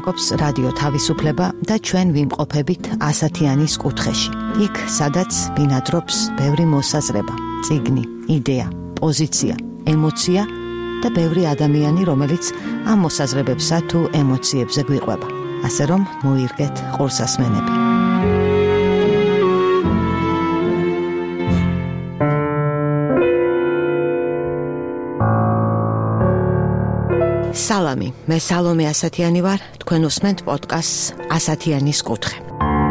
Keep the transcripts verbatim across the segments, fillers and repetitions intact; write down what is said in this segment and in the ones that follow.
მოგზაურობს რადიო თავისუფლება და ჩვენ ვიმყოფებით ასათიანის კუთხეში. იქ, სადაც ბინადრობს ბევრი მოსაზრება, წიგნი, იდეა, პოზიცია, ემოცია და ბევრი ადამიანი, რომელიც ამ მოსაზრებებსა თუ ემოციებზე გვიყვება. ასე რომ მოირგეთ ყურსასმენები. სალამი, მე სალომე ასათიანი ვარ, თქვენ უსმენთ პოდკასტს ასათიანის კუთხე.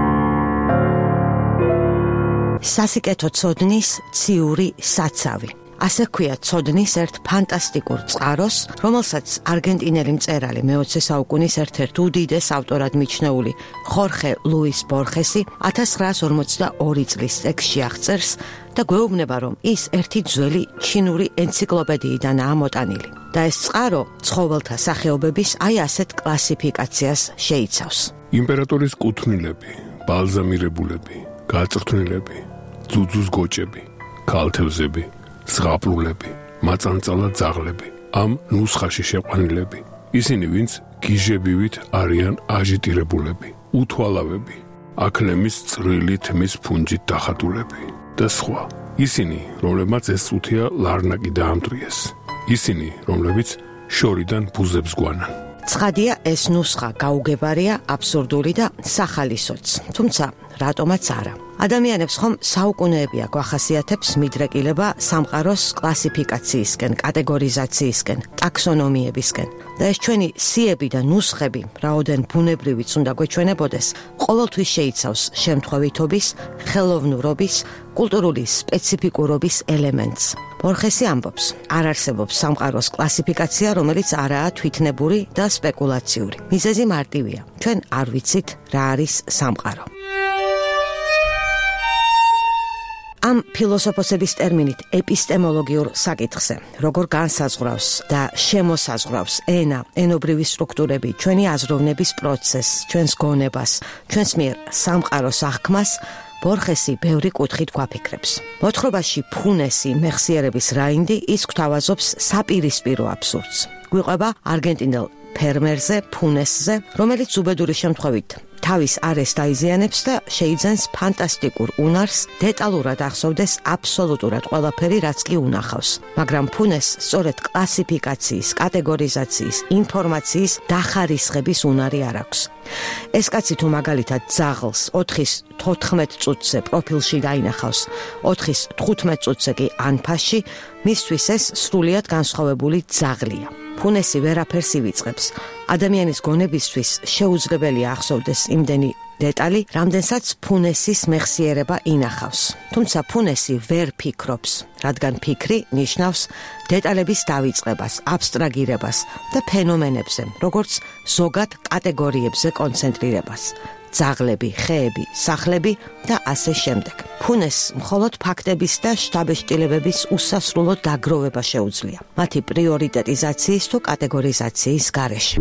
სასიკეთო ცოდნის ციური საცავი. ასე ჰქვია ცოდნის ერთ ფანტასტიკურ წყაროს, რომელსაც არგენტინელი მწერალი მეოცე საუკუნის ერთ-ერთ უდიდეს ავტორად მიჩნეული ხორხე ლუის ბორხესი ათას ცხრაას ორმოცდაორი წლის ტექსტში აღწერს და გვეუბნება, რომ ის ერთი ძველი ჩინური ენციკლოპედიიდანაა მოტანილი. და ეს წყარო ცხოველთა სახეობების აი ასეთ კლასიფიკაციას შეიცავს. იმპერატორის კუთვნილები, ბალზამირებულები, გაწრთვნილები, ძუძუს გოჭები, ქალთევზები, ზღაპლულები, მაწანწალა ძაღლები, ამ ნუსხაში შეყვანილები. ისინი, ვინც გიჟებივით არიან აჟიტირებულები, უთვალავები, აქლემის წვრილი თმის ფუნჯით დახატულები და სხვა. ისინი, რომლებმაც ეს წუთია ლარნაკი დაამტვრიეს. ისინი, რომლებიც შორიდან ბუზებს გვანან. ცხადია, ეს ნუსხა გაუგებარია, აბსურდული და სახალისოც, თუმცა რატომაც არა. ადამიანებს ხომ საუკუნეებია გვახასიათებს მიდრეკილება სამყაროს კლასიფიკაციისკენ, კატეგორიზაციისკენ, ტაქსონომიებისკენ. და ეს ჩვენი სიები და ნუსხები, რაოდენ ბუნებრივიც უნდა გვეჩვენებოდეს, ყოველთვის შეიცავს შემთხვევითობის, ხელოვნურობის, კულტურული სპეციფიკურობის ელემენტს. ბორხესი ამბობს, არ არსებობს სამყაროს კლასიფიკაცია, რომელიც არაა თვითნებური და სპეკულაციური. მიზეზი მარტივია. ჩვენ არ ვიცით, რა არის სამყარო. ამ ფილოსოფოსების ტერმინით ეპისტემოლოგიურ საკითხზე, როგორ განსაზღვრავს და შემოსაზღვრავს ენა, ენობრივი სტრუქტურები, ჩვენი აზროვნების პროცესს, ჩვენს გონებას, ჩვენს მიერ სამყაროს აღქმას, ბორხესი ბევრი კუთხით გვაფიქრებს. მოთხრობაში ფუნესი მეხსიერების რაინდი ის გვთავაზობს საპირისპირო აბსურდს. გვიყვება არგენტინელ ფერმერზე, ფუნესზე, რომელიც უბედური შემთხვევით თავის არეს დაიზიანებს და შეიძენს ფანტასტიკურ უნარს დეტალურად ახსოვდეს აბსოლუტურად ყველაფერი, რაც კი უნახავს. მაგრამ ფუნეს სწორედ კლასიფიკაციის, კატეგორიზაციის, ინფორმაციის დახარისხების უნარი არ აქვს. ეს კაცი თუ მაგალითად ძაღლს ოთხის თოთხმეტ წუთზე პროფილში დაინახავს, ოთხის თხუთმეტ წუთზე კი ანფასში, მისთვის ეს სრულიად განსხვავებული ძაღლია. ფუნესი ვერაფერს ივიწყებს. ადამიანის გონებისთვის შეუძლებელია ახსოვდეს იმდენი დეტალი, რამდენსაც ფუნესის მეხსიერება ინახავს. თუმცა ფუნესი ვერ ფიქრობს, რადგან ფიქრი ნიშნავს დეტალების დავიწყებას, აბსტრაგირებას და ფენომენებზე, როგორც ზოგად კატეგორიებზე კონცენტრირებას. ძაღლები, ხეები, სახლები და ასე შემდეგ. ფუნეს მხოლოდ ფაქტების და შთაბეჭდილებების უსასრულო დაგროვება შეუძლია, მათი პრიორიტეტიზაციის თუ კატეგორიზაციის გარეშე.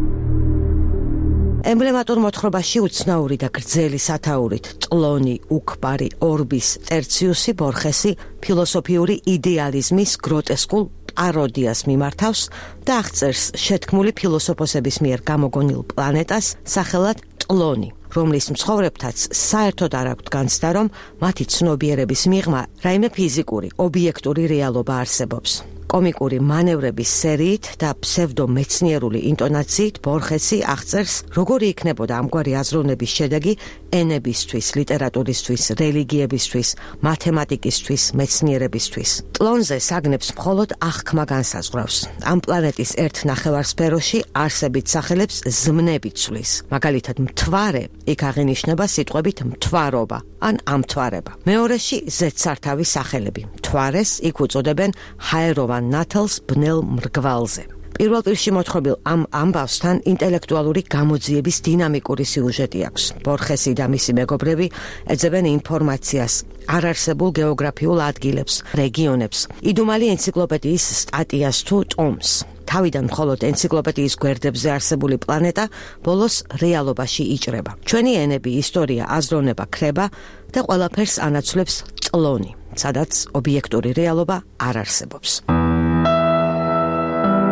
ემბლემატურ მოთხრობაში უცნაური და გრძელი სათაურით ტლონი, უქბარი, ორბის, ტერციუსი ბორხესი ფილოსოფიური იდეალიზმის გროტესკულ პაროდიას მიმართავს და აღწერს შეთქმული ფილოსოფოსების მიერ გამოგონილ პლანეტას სახელად ტლონი, რომლის მცხოვრებთაც საერთოდ არ აქვთ განცდა, რომ მათი ცნობიერების მიღმა რაიმე ფიზიკური, ობიექტური რეალობა არსებობს. კომიკური მანევრების სერიით და ფსევდომეცნიერული ინტონაციით ბორხესი აღწერს, როგორი იქნებოდა ამგვარი აზროვნების შედეგი ენებისთვის, ლიტერატურისთვის, რელიგიებისთვის, მათემატიკისთვის, მეცნიერებისთვის. ტლონზე საგნებს მხოლოდ აღქმა განსაზღვრავს. ამ პლანეტის ერთ ნახევარსფეროში არსებით სახელებს ზმნები ცვლის. მაგალითად, მთვარე იქ აღინიშნება სიტყვებით მთვარობა ან ამთვარება. მეორეში ზედსართავი სახელები. მთვარეს იქ უწოდებენ ჰაეროვან ნათელს ბნელ მრგვალზე. პირველ პირში მოთხრობილ ამ ამბავსთან ინტელექტუალური გამოძიების დინამიკური სიუჟეტი აქვს. ბორხესი და მისი მეგობრები ეძებენ ინფორმაციას, არარსებულ გეოგრაფიულ ადგილებს, რეგიონებს, იდუმალი ენციკლოპედიის სტატიას თუ ტომს. თავიდან მხოლოდ ენციკლოპედიის გვერდებზე არსებული პლანეტა ბოლოს რეალობაში იჭრება. ჩვენი ენები, ისტორია, აზროვნება, ქრება და ყველაფერს ანაცვლებს ტლონი, სადაც ობიექტური რეალობა არ არსებობს.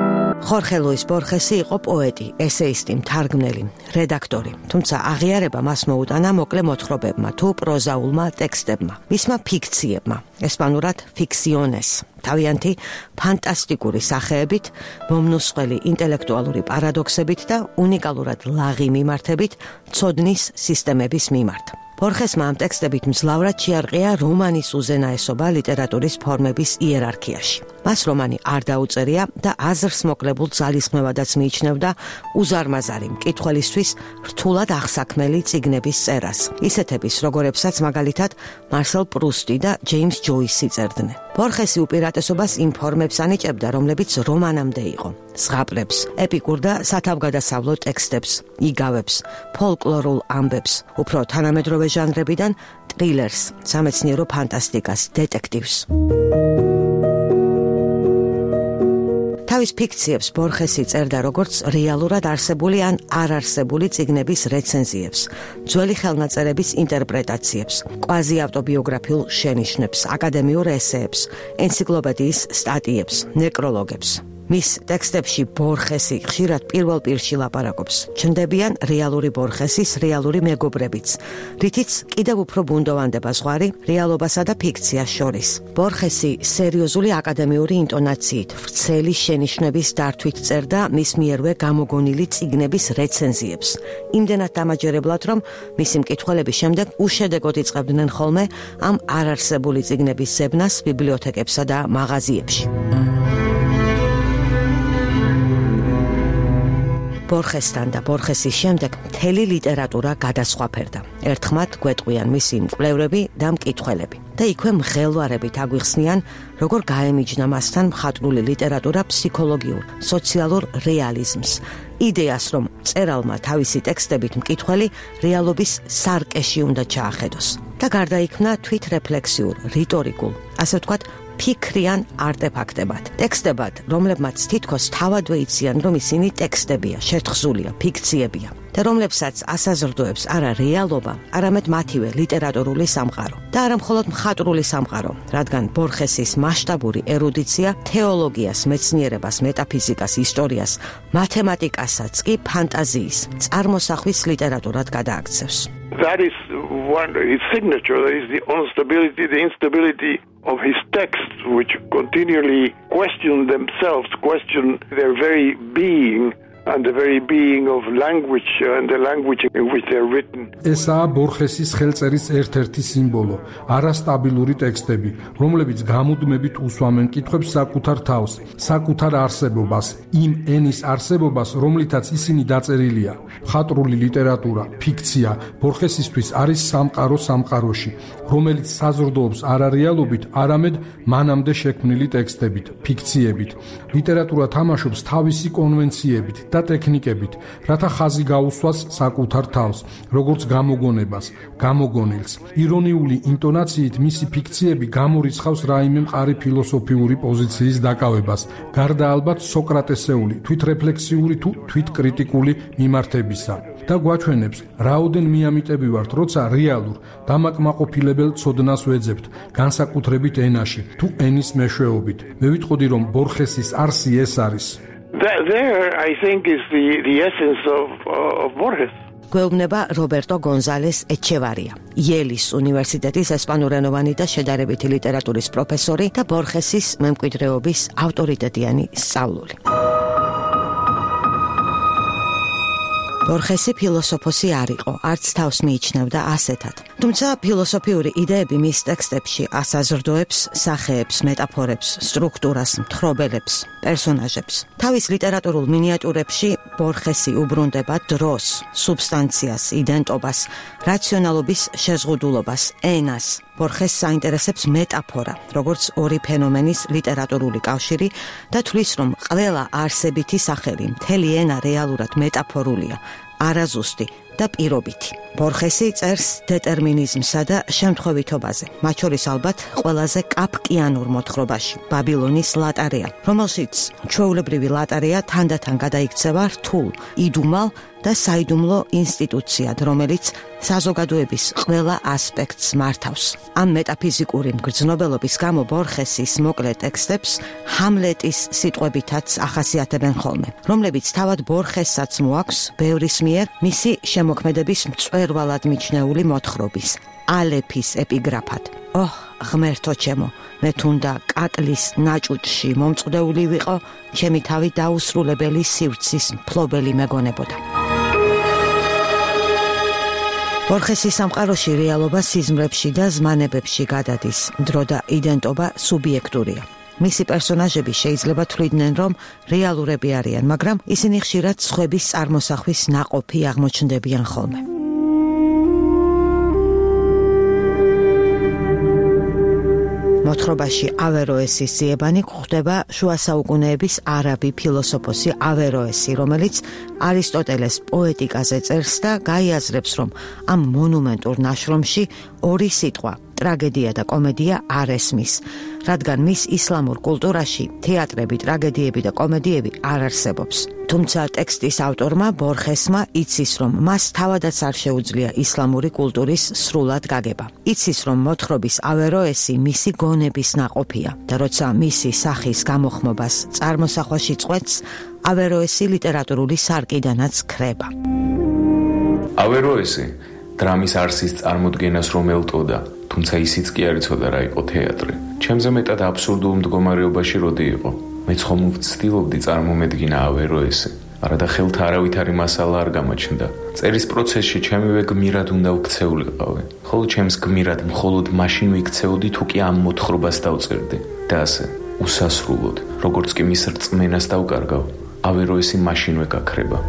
ხორხე ლუის ბორხესი იყო პოეტი, ესეისტი, მთარგმნელი, რედაქტორი, თუმცა აღიარება მას მოუტანა მოკლე მოთხრობებმა თუ პროზაულმა ტექსტებმა, მისმა ფიქციებმა, ესპანურად ფიქსიონეს, თავიანთი ფანტასტიკური სახეებით, მომნუსხველი ინტელექტუალური პარადოქსებით და უნიკალურად ლაღი მიმართებით ცოდნის სისტემების მიმართ. ბორხესმა ამ ტექსტებით მძლავრად შეარყია რომანის უზენაესობა ლიტერატურის ფორმების იერარქიაში. მას რომანი არ დაუწერია და აზრს მოკლებულ ძალისხმევადაც მიიჩნევდა უზარმაზარი მკითხველისთვის რთულად აღსაქმელი წიგნების წერას, ისეთების, როგორებსაც მაგალითად მარსელ პრუსტი და ჯეიმს ჯოისი წერდნენ. ბორხესი უპირატესობას იმ ფორმებს ანიჭებდა, რომლებიც რომანამდე იყო. ზღაპრებს, ეპიკურ და სათავგადასავლო ტექსტებს, იგავებს, ფოლკლორულ ამბებს, უფრო თანამედროვე ჟანრებიდან ტრილერს, სამეცნიერო ფანტასტიკას, დეტექტივს. თავის ფიქციებს ბორხესი წერდა როგორც რეალურად არსებული ან არ არსებული წიგნების რეცენზიებს, ძველი ხელნაწერების ინტერპრეტაციებს, კვაზიავტობიოგრაფიულ შენიშვნებს, აკადემიურ ესეებს, ენციკლოპედიის სტატიებს, ნეკროლოგებს. მის ტექსტებში ბორხესი ხშირად პირველ პირში ლაპარაკობს. ჩნდებიან რეალური ბორხესის რეალური მეგობრებიც, რითიც კიდევ უფრო ბუნდოვანდება ზღვარი რეალობასა და ფიქციას შორის. ბორხესი სერიოზული აკადემიური ინტონაციით, ვრცელი შენიშვნების დართვით წერდა მის მიერვე გამოგონილი წიგნების რეცენზიებს. იმდენად დამაჯერებლად, რომ მისი მკითხველების შემდეგ უშედეგოდ იწყებდნენ ხოლმე ამ არარსებული წიგნების ზებნას ბიბლიოთეკებსა და მაღაზიებში. ბორხესთან და ბორხესის შემდეგ მთელი ლიტერატურა გადასხვაფერდა. ერთხმად გვეტყვიან მისი მკვლევრები და მკითხველები და იქვე მღელვარებით აგვიხსნიან, როგორ გაემიჯნა მასთან მხატვრული ლიტერატურა ფსიქოლოგიურ, სოციალურ რეალიზმს, იდეას, რომ მწერალმა თავისი ტექსტებით მკითხველი რეალობის სარკეში უნდა ჩაახედოს და გარდაიქმნა თვითრეფლექსიურ, რიტორიკულ, ასე ვთქვათ, ფიქრიან არტეფაქტებად. ტექსტებად, რომლებმაც თითქოს თავადვე იციან, რომ ისინი ტექსტებია, შეთხზულია, ფიქციებია და რომლებსაც ასაზრდოებს არა რეალობა, არამედ მათივე ლიტერატურული სამყარო. და არა მხოლოდ მხატვრული სამყარო, რადგან ბორხესის მასშტაბური ერუდიცია თეოლოგიას, მეცნიერებას, მეტაფიზიკას, ისტორიას, მათემატიკასაც კი ფანტაზიის, წარმოსახვის ლიტერატურად გადააქცევს. That is one his signature, that is the instability, the instability of his texts, which continually question themselves, question their very being and the very being of language and the language in which they are written. ესაა ბორხესის ხელწერის ერთ-ერთი სიმბოლო, არასტაბილური ტექსტები, რომლებიც გამუდმებით უსვამენ მკითხვებს საკუთარ თავს, საკუთარ არსებობას, იმ ენის არსებობას, რომლითაც ისინი დაწერილია. მხატვრული ლიტერატურა, ფიქცია, ბორხესისთვის არის სამყარო სამყაროში, რომელიც საზრდოობს არა რეალობით, არამედ მანამდე შექმნილი ტექსტებით, ფიქციებით. ლიტერატურა თამაშობს თავისი კონვენციებით და ტექნიკებით, რათა ხაზი გაუსვას საკუთარ თავს, როგორც გამოგონებას, გამოგონილს. ირონიული ინტონაციით მისი ფიქციები გამორიცხავს რაიმე მყარი ფილოსოფიური პოზიციის დაკავებას, გარდა ალბათ სოკრატესეული, თვითრეფლექსიური თუ თვითკრიტიკული მიმართებისა. და გვაჩვენებს, რაოდენ მიამიტები ვართ, როცა რეალურ, დამაკმაყოფილებელ ცოდნას ვეძებთ, განსაკუთრებით ენაში, თუ ენის მეშვეობით. მე ვიტყოდი, რომ ბორხესის არსი ეს არის. That there, I think, is the, the essence of, uh, of Borges. გვეუბნება რობერტო გონზალეს ეჩევარია, იელის უნივერსიტეტის ესპანურენოვანი და შედარებითი ლიტერატურის პროფესორი და ბორხესის მემკვიდრეობის ავტორიტეტიანი სწავლული. ბორხესი ფილოსოფოსი არ იყო, არც თავს მიიჩნევდა ასეთად. თუმცა ფილოსოფიური იდეები მის ტექსტებში ასაზრდოებს, სახეებს, მეტაფორებს, სტრუქტურას, მთხრობელებს, პერსონაჟებს. თავის ლიტერატურულ მინიატურებში ბორხესი უბრუნდება დროს, სუბსტანციას, იდენტობას, რაციონალობის შეზღუდულობას, ენას. ბორხესს საინტერესებს მეტაფორა, როგორც ორი ფენომენის ლიტერატურული კავშირი და თვლის, რომ ყველა არსებითი სახელი, მთელი ენა რეალურად მეტაფორულია, არაზუსტი და პირობითი. ბორხესი წერს დეტერმინიზმსა და შემთხვევითობაზე, მათ შორის ალბათ ყველაზე კაფკიანურ მოთხრობაში, ბაბილონის ლატარია, რომელშიც ჩვეულებრივი ლატარია თანდათან გადაიქცევა რთულ, იდუმალ და საიდუმლო ინსტიტუციად, რომელიც საზოგადოების ყველა ასპექტს მართავს. ამ მეტაფიზიკური მგრძნობელობის გამო ბორხესის მოკლე ტექსტებს ჰამლეტის სიტყვებითაც ახასიათებენ ხოლმე, რომლებიც თავად ბორხესაც მოაქვს ბევრის მიერ მისი შემოქმედების მწვერვალად მიჩნეული მოთხრობის, ალეფის ეპიგრაფად. ოჰ, ღმერთო ჩემო, მე თუნდა კაკლის ნაჭუჭში მომწყდეული ვიყო, ჩემი თავი დაუსრულებელი სივრცის მფლობელი მეგონებოდა. ბორხესის სამყაროში რეალობა სიზმრებში და ზმანებებში გადადის, დრო და იდენტობა სუბიექტურია. მისი პერსონაჟები შეიძლება თვლიდნენ, რომ რეალურები არიან, მაგრამ ისინი ხშირად სხვების წარმოსახვის ნაყოფი აღმოჩნდებიან ხოლმე. მოთხრობაში ავეროესის ძიებანი გვხვდება შუა საუკუნეების არაბი ფილოსოფოსი ავეროესი, რომელიც არისტოტელეს პოეტიკაზე წერს და გაიაზრებს, რომ ამ მონუმენტურ ნაშრომში ორი სიტყვა, ტრაგედია და კომედია არ ესმის, რადგან მის ისლამურ კულტურაში თეატრები, ტრაგედიები და კომედიები არ არსებობს. თუმცა ტექსტის ავტორმა ბორხესმა იცის, რომ მას თავადაც არ შეუძლია ისლამური კულტურის სრულად გაგება. იცის, რომ მოთხრობის ავეროესი მისი გონების ნაყოფია და როცა მისი სახის გამოხმობას წარმოსახვაში წყვეტს, ავეროესი ლიტერატურული სარკიდანაც ქრება. ავეროესი დრამის არსის წარმოდგენას რომ ელტოდა, თუმცა ისიც კი არ იცოდა რა იყო თეატრი. ჩემზე მეტად აბსურდულ მდგომარეობაში როდი იყო. მეც ხომ ვცდილობდი წარმომედგინა ავეროესი, არადა ხელთა არავითარი მასალა არ გამაჩნდა. წერის პროცესში ჩემივე გმირად უნდა ვქცეულიყავი, ხოლო ჩემს გმირად მხოლოდ მაშინ ვიქცეოდი, თუ კი ამ მოთხრობას დავწერდი. და ასე, უსასრულოდ, როგორც კი მის რწმენას დავკარგავ, ავეროესი მაშინვე გაქრება.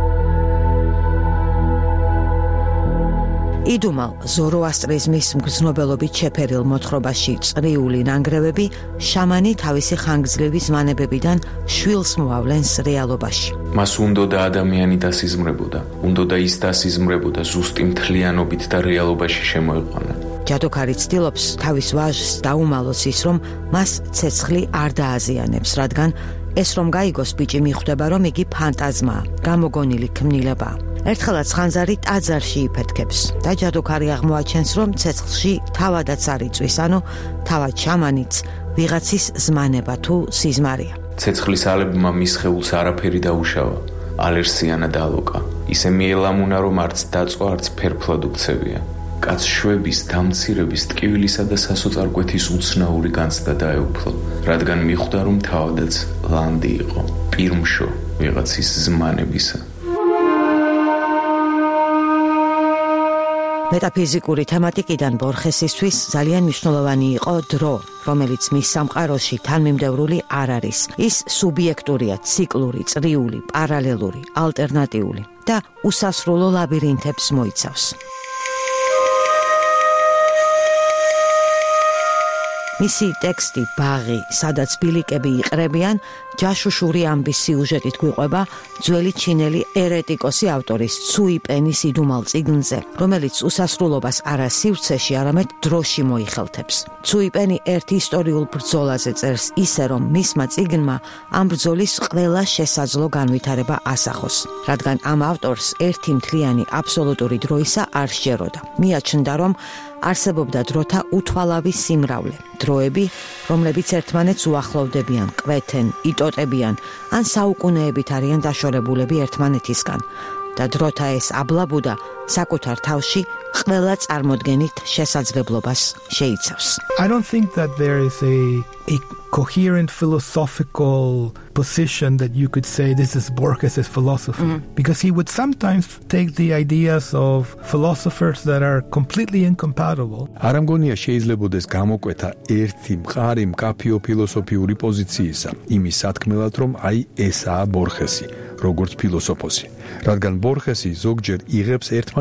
იდუმალ ზოროასტრიზმის მგრძნობელობით შეფერილ მოთხრობაში წრიული ნანგრევები შამანი თავისი ხანგრძლივი ზმანებებიდან შვილს მოავლენს რეალობაში. მას უნდოდა ადამიანი დასიზმრებოდა, უნდოდა ის დასიზმრებოდა ზუსტი მთლიანობით და რეალობაში შემოეყვანა. ჯადოქარი ცდილობს თავის ვაჟს დაუმალოს ის, რომ მას ცეცხლი არ დააზიანებს, რადგან ეს რომ გაიგოს ბიჭი მიხვდება, რომ იგი ფანტაზმაა, გამოგონილი ქმნილებაა. ერთხელაც ხანძარი ტაძარში იფეთქებს და ჯადოქარი აღმოაჩენს, რომ ცეცხლში თავადაც არ იწვის, ანუ თავად შამანიც ვიღაცის ზმანება თუ სიზმარია. ცეცხლის ალებმა მის სხეულს არაფერი დაუშავა, ალერსიანა დალოკა. ისე მიელამუნა, რომ არც დაწვა, არც ფერფლად უქცევია. კაც შვების, დამცირების, ტკივილისა და სასოწარკვეთის უცნაური განცდა დაეუფლა, რადგან მიხვდა, რომ თავადაც ლანდი იყო, პირმშო ვიღაცის ზმანებისა. მეტაფიზიკური თემატიკიდან ბორხესისთვის ძალიან მნიშვნელოვანი იყო დრო, რომელიც მის სამყაროში თანმიმდევრული არ არის. ის სუბიექტურია, ციკლური, წრიული, პარალელური, ალტერნატიული და უსასრულო ლაბირინთებს მოიცავს. მისი ტექსტი ბაღი, სადაც ბილიკები იყრებიან, ჯაშუშური ამბის სიუჟეტით გვიყვება ძველი ჩინელი ერეტიკოსი ავტორის ცუი პენის იდუმალ წიგნზე, რომელიც უსასრულობას არა სივრცეში, არამედ დროში მოიხელთებს. ცუი პენი ერთ ისტორიულ ბრძოლაზე წერს ისე, რომ მისმა წიგნმა ამ ბრძოლის ყველა შესაძლო განვითარება ასახოს, რადგან ამ ავტორს ერთი მთლიანი აბსოლუტური დროისა არ სჯეროდა. მიაჩნდა, რომ არსებობდა დროთა უთვალავი სიმრავლე, დროები, რომლებიც ერთმანეთს უახლოვდებიან, კვეთენ, იტოტებიან, ან საუკუნეებით არიან დაშორებულები ერთმანეთისგან და დროთა ეს აბლაბუდა საკუთარ თავში ყველა წარმოდგენით შესაძლებლობას შეიცავს. I don't think that there is a, a coherent philosophical position that you could say this is Borges' philosophy, mm-hmm. because he would sometimes take the ideas of philosophers that are completely incompatible. არ ამგონია შეიძლებოდეს გამოკვეთა ერთი მყარი მკაფიო ფილოსოფიური პოზიციისა, იმის სათქმელად, რომ აი ესაა ბორხესი, როგორც ფილოსოფოსი, რადგან ბორხესი ზოგჯერ იღებს ერთმანეთს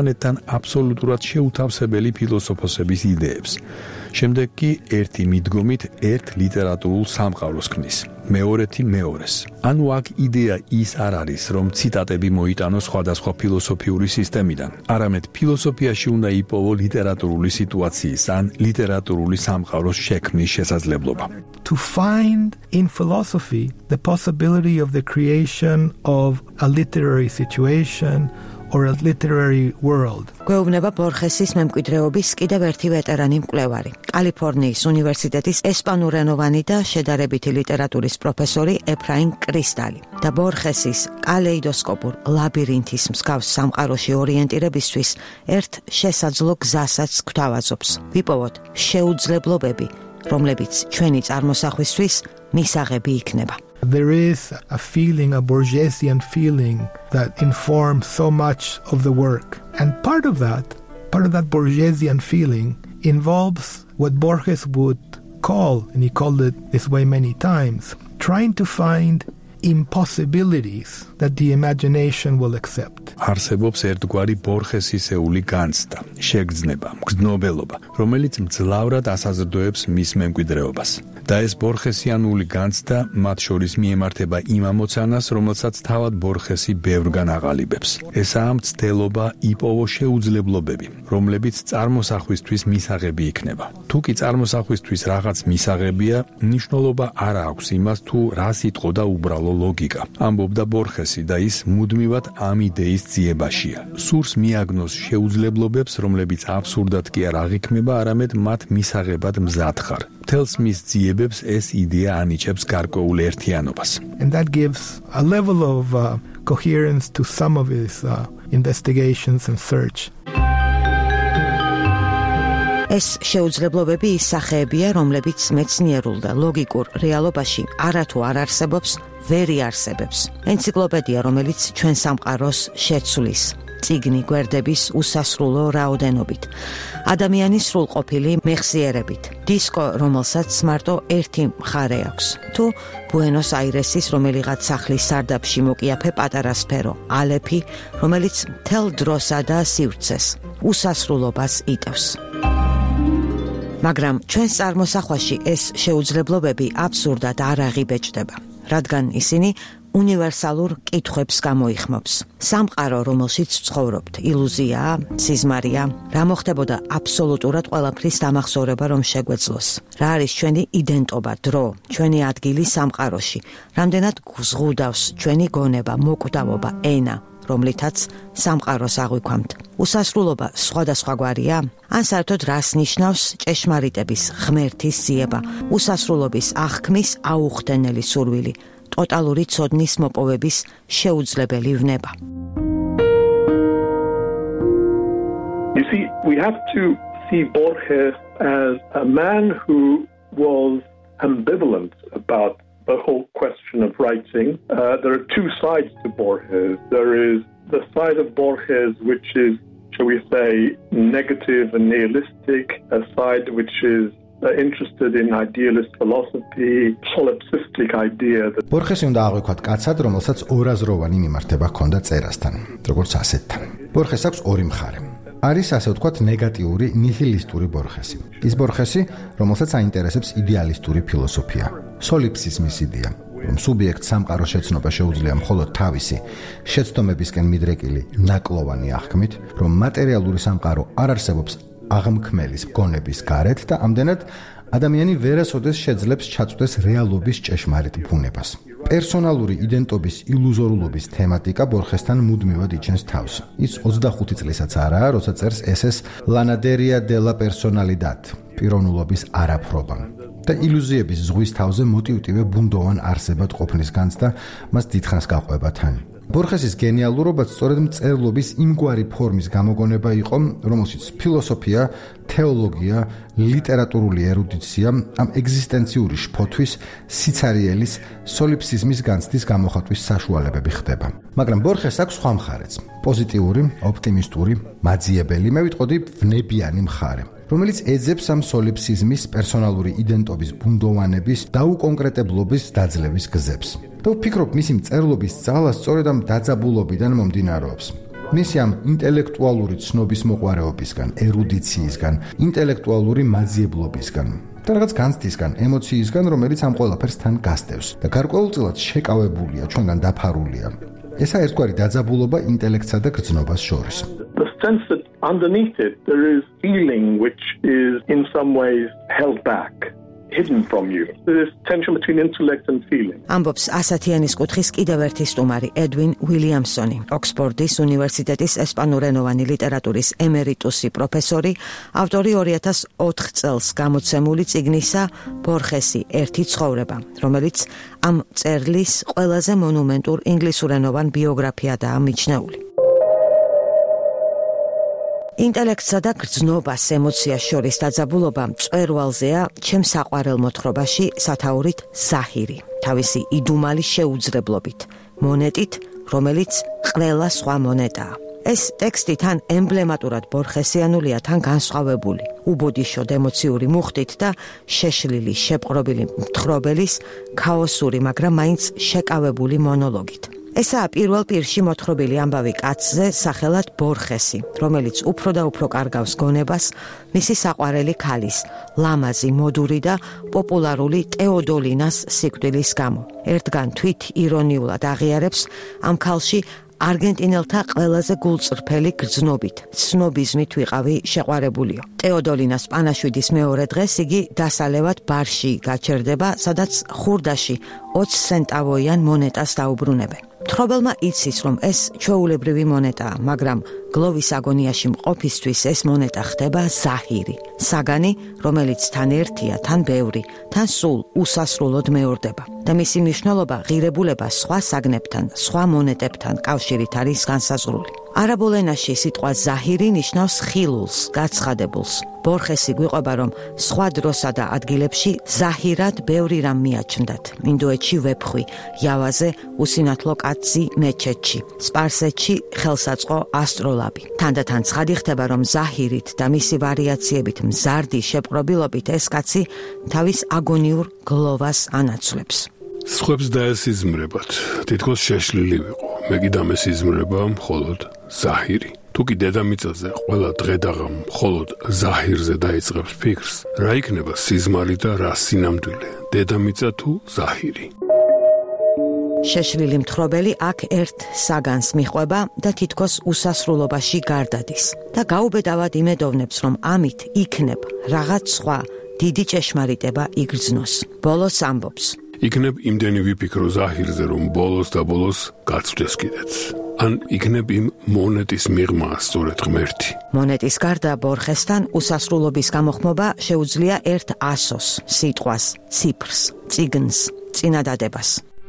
ერთმანეთთან აბსოლუტურად შეუთავსებელი ფილოსოფოსების იდეებს. შემდეგ კი ერთი მიდგომით ერთ ლიტერატურულ სამყაროს ქმნის, მეორეთი მეორეს. ანუ აქ იდეა ის არ არის, რომ ციტატები მოიტანოს სხვადასხვა ფილოსოფიური სისტემიდან, არამედ ფილოსოფიაში უნდა იპოვო ლიტერატურული სიტუაციის ან ლიტერატურული სამყაროს შექმნის შესაძლებლობა. To find in philosophy the possibility of the creation of a literary situation or a literary world. გვეუბნება ბორხესის მემკვიდრეობის კიდევ ერთი ვეტერანი მკვლევარი, კალიფორნიის უნივერსიტეტის ესპანურენოვანი და შედარებითი ლიტერატურის პროფესორი ეფრაიმ კრისტალი და ბორხესის კალეიდოსკოპურ ლაბირინთის მსგავს სამყაროში ორიენტირებისთვის ერთ შესაძლო გზასაც გვთავაზობს. ვიპოვოთ შეუძლებლობები, რომლებიც ჩვენი წარმოსახვისთვის მისაღები იქნება. There is a feeling, a Borgesian feeling that informs so much of the work. And part of that, part of that Borgesian feeling involves what Borges would call, and he called it this way many times, trying to find impossibilities that the imagination will accept. არსებობს ერთგვარი ბორხესისეული განცდა, შეგრძნება, მგრძნობელობა, რომელიც მძლავრად ასაზრდოებს მის მემკვიდრეობას. და ეს ბორხესიანული განცდა მათ შორის მიემართება იმ ამოცანას, რომელსაც თავად ბორხესი ბევრგან აღალიბებს. ესაა მცდელობა იპოვო შეუძლებლობები, რომლებიც წარმოსახვისთვის მისაღები იქნება. თუ კი წარმოსახვისთვის რაღაც მისაღებია, მნიშვნელობა არ აქვს იმას, თუ რა სიტყვა და უბრალო ლოგიკა. ამბობდა ბორხესი და ის მუდმივად ამ იდეის ძიებაშია. სურს მიაგნოს შეუძლებლობებს, რომლებიც აბსურდად კი არ აღიქმება, არამედ მათ მისაღებად მზად ხარ. Tells მის ძიებებს ეს იდეა ანიჭებს გარკვეულ ერთიანობას. And that gives a level of uh, coherence to some of his uh, investigations and search. ეს შეუძლებლობები ის სახეებია, რომლებიც მეცნიერულ და ლოგიკურ რეალობაში არათუ არ არსებობს, ვერ იარსებებს. ენციკლოპედია, რომელიც ჩვენ სამყაროს შეცვლის. წიგნი გვერდების უსასრულო რაოდენობით, ადამიანის სრულყოფილი მეხსიერებით, დისკო, რომელსაც მარტო ერთი მხარე აქვს, თუ ბუენოს აირესის რომელიღაც სახლის სარდაფში მოკიაფე პატარა სფერო, ალეფი, რომელიც მთელ დროსა და სივრცეს, უსასრულობას იტევს. მაგრამ ჩვენს წარმოსახვაში ეს შეუძლებლობები აბსურდად არ აღიბეჭდება, რადგან ისინი უნივერსალურ კითხვებს გამოიხმობს. სამყარო, რომელშიც ცხოვრობთ, ილუზიაა, სიზმარია, რა მოხდებოდა აბსოლუტურად ყველაფრის დამახსოვრება რომ შეგვეძლოს. რა არის ჩვენი იდენტობა, დრო, ჩვენი ადგილი სამყაროში, რამდენად გზღუდავს ჩვენი გონება, მოკვდავობა, ენა, რომლითაც სამყაროს აღვიქვამთ. უსასრულობა სხვადასხვაგვარია? ან საერთოდ რას ნიშნავს ჭეშმარიტების ღმერთის ძიება, უსასრულობის აღქმის აუხდენელი სურვილი, ტოტალური ცოდნის მოპოვების შეუძლებელი ვნება. You see, we have to see Borges as a man who was ambivalent about the whole question of writing. Uh, there are two sides to Borges. There is the side of Borges which is, shall we say, negative and nihilistic, a side which is uh, interested in idealist philosophy, solipsistic idea that Borges-ი უნდა აღვიქვათ კაცად, რომელსაც ორაზროვანი მიმართება ჰქონდა წერასთან, როგორც ასეთთან. Borges აქვს ორი მხარე. არის ასე ვთქვათ ნეგატიური, ნიჰილისტური ბორხესი. ის ბორხესი, რომელსაც აინტერესებს იდეალისტური ფილოსოფია, სოლიფსიზმის იდეა, რომ სუბიექტ სამყაროს შეცნობა შეუძლია მხოლოდ თავისი შეცდომებისკენ მიდრეკილი ნაკლოვანი აღქმით, რომ მატერიალური სამყარო არ არსებობს აღმქმელის გონების გარეთ და ამდენად ადამიანი ვერასოდეს შეძლებს ჩაწვდეს რეალობის ჭეშმარიტ ბუნებას. პერსონალური იდენტობის ილუზორულობის თემატიკა ბორხესთან მუდმივად იჩენს თავს. ის ოცდახუთი წლისაც არაა, როცა წერს ესეს ლანადერია დე ლა პერსონალიდად, პიროვნულობის არაფრობა. და ილუზიების ზღვის თავზე მოტივტივე ბუნდოვან არსებად ყოფნის განცდა მას დიდხანს გაყვება თან. ბორხესის გენიალურობაც სწორედ მწერლობის იმგვარი ფორმის გამოგონება იყო, რომელშიც ფილოსოფია, თეოლოგია, ლიტერატურული ერუდიცია ამ ეგზისტენციური შფოთვის, სიცარიელის, სოლიფსიზმის განცდის გამოხატვის საშუალებები ხდება. მაგრამ ბორხეს აქვს სხვა მხარეც, პოზიტიური, ოპტიმისტური, მაძიებელი, მე ვიტყოდი ვნებიანი მხარე, რომელიც ეძებს ამ სოლიფსიზმის პერსონალური იდენტობის ბუნდოვანების დაუკონკრეტებლობის დაძლევის გზებს. და ვფიქრობ, მისი მწერლობის ძალა სწორედ ამ დაძაბულობიდან მომდინარეობს. მისი ამ ინტელექტუალური ცნობის მოყვარეობისგან, ერუდიციისგან, ინტელექტუალური მაძიებლობისგან და რაღაც განცდისგან, ემოციისგან, რომელიც ამ ყველაფერს თან გასდევს და გარკვეულწილად შეკავებულია, ჩვენგან დაფარულია. ესა ერთგვარი დაძაბულობა ინტელექტსა და გრძნობას შორის. The sense that underneath it there is feeling which is in some ways held back, hidden from you. There is tension between intellect and feeling. ამბობს ასათიანის კუთხის კიდევ ერთი სტუმარი ედვინ უილიამსონი, ოქსფორდის უნივერსიტეტის ესპანურენოვანი ლიტერატურის ემერიტუსი პროფესორი, ავტორი ორი ათას ოთხ წელს გამოცემული წიგნისა ბორხესი ერთი ცხოვრება, რომელიც ამ წერლის ყველაზე მონუმენტურ ინგლისურენოვან ბიოგრაფიადაა მიჩნეული. ინტელექტსა და გრძნობას ემოციას შორის დაძაბულობა მწვერვალზეა ჩემს საყვარელ მოთხრობაში სათაურით ზაჰირი, თავისი იდუმალი შეუძრებლობით, მონეტით, რომელიც ყველა სხვა მონეტაა. ეს ტექსტი თან ემბლემატურად ბორხესიანულია, თან განსხვავებული, უბოდიშოდ ემოციური მუხტით და შეშლილი, შეპყრობილი მთხრობელის ქაოსური, მაგრამ მაინც შეკავებული მონოლოგით. ესაა პირველ პირში მოთხრობილი ამბავი კაცზე სახელად ბორხესი, რომელიც უფრო და უფრო კარგავს გონებას მისი საყვარელი ქალის, ლამაზი, მოდური და პოპულარული ტეოდოლინას სიკვდილის გამო. ერთგან თვით ირონიულად აღიარებს ამ ქალში არგენტინელთა ყველაზე გულწრფელი გრძნობით, სნობიზმით ვიყავი შეყვარებულიო. ტეოდოლინას პანაშვიდის მეორე დღეს იგი დასალევად ბარში გაჩერდება, სადაც ხურდაში ოცი ცენტავოიან მონეტას დაუბრუნებენ. მთხრობელმა იცის, რომ ეს ჩვეულებრივი მონეტაა, მაგრამ გლოვის აგონიაში მყოფისთვის ეს მონეტა ხდება ზაჰირი, საგანი, რომელიც თან ერთია, თან ბევრი, თან სულ უსასრულოდ მეორდება და მისი მნიშვნელობა ღირებულება სხვა საგნებთან, სხვა მონეტებთან კავშირით არის განსაზღვრული. არაბულ ენაში სიტყვა ზაჰირი ნიშნავს ხილულს, გაცხადებულს. ბორხესი გვიყვება, რომ სხვა დროსა და ადგილებში ზაჰირად ბევრი რამ მიაჩნდათ. ინდოეთში ვეფხვი, იავაზე უსინათლო კაცი მეჩეთში, სპარსეთში ხელსაწყო ასტროლაბი. თანდათან ცხადი ხდება, რომ ზაჰირით და მისი ვარიაციებით მზარდი შეპყრობილობით ეს კაცი თავის აგონიურ გლოვას ანაცვლებს. სხვებს დაესიზმრებათ, თითქოს შეშლილი ვიყო. მე კი დამესიზმრება მხოლოდ ზაჰირი. თუ კი დედამიწაზე ყველა დღედაღა მხოლოდ ზაჰირზე დაიწყებს ფიქრს, რა იქნება სიზმარი და რა სინამდვილე, დედამიწა თუ ზაჰირი? შეშლილი მთხრობელი აქ ერთ საგანს მიყვება და თითქოს უსასრულობაში გარდადის და გაუბედავად იმედოვნებს, რომ ამით იქნებ რაღაც სხვა დიდი ჭეშმარიტება იგრძნოს. ბოლოს ამბობს: იქნებ იმდენი ვიფიქრო ზაჰირზე, რომ ბოლოს და ბოლოს გაწვდეს კიდეც. ან იქნებ იმ მონეტის მიღმა სწორედ ღმერთი. მონეტის გარდა ბორხესთან უსასრულობის გამოხმობა შეუძლია ერთ ასოს, სიტყვას, ციფრს, წიგნს, წინადადებას.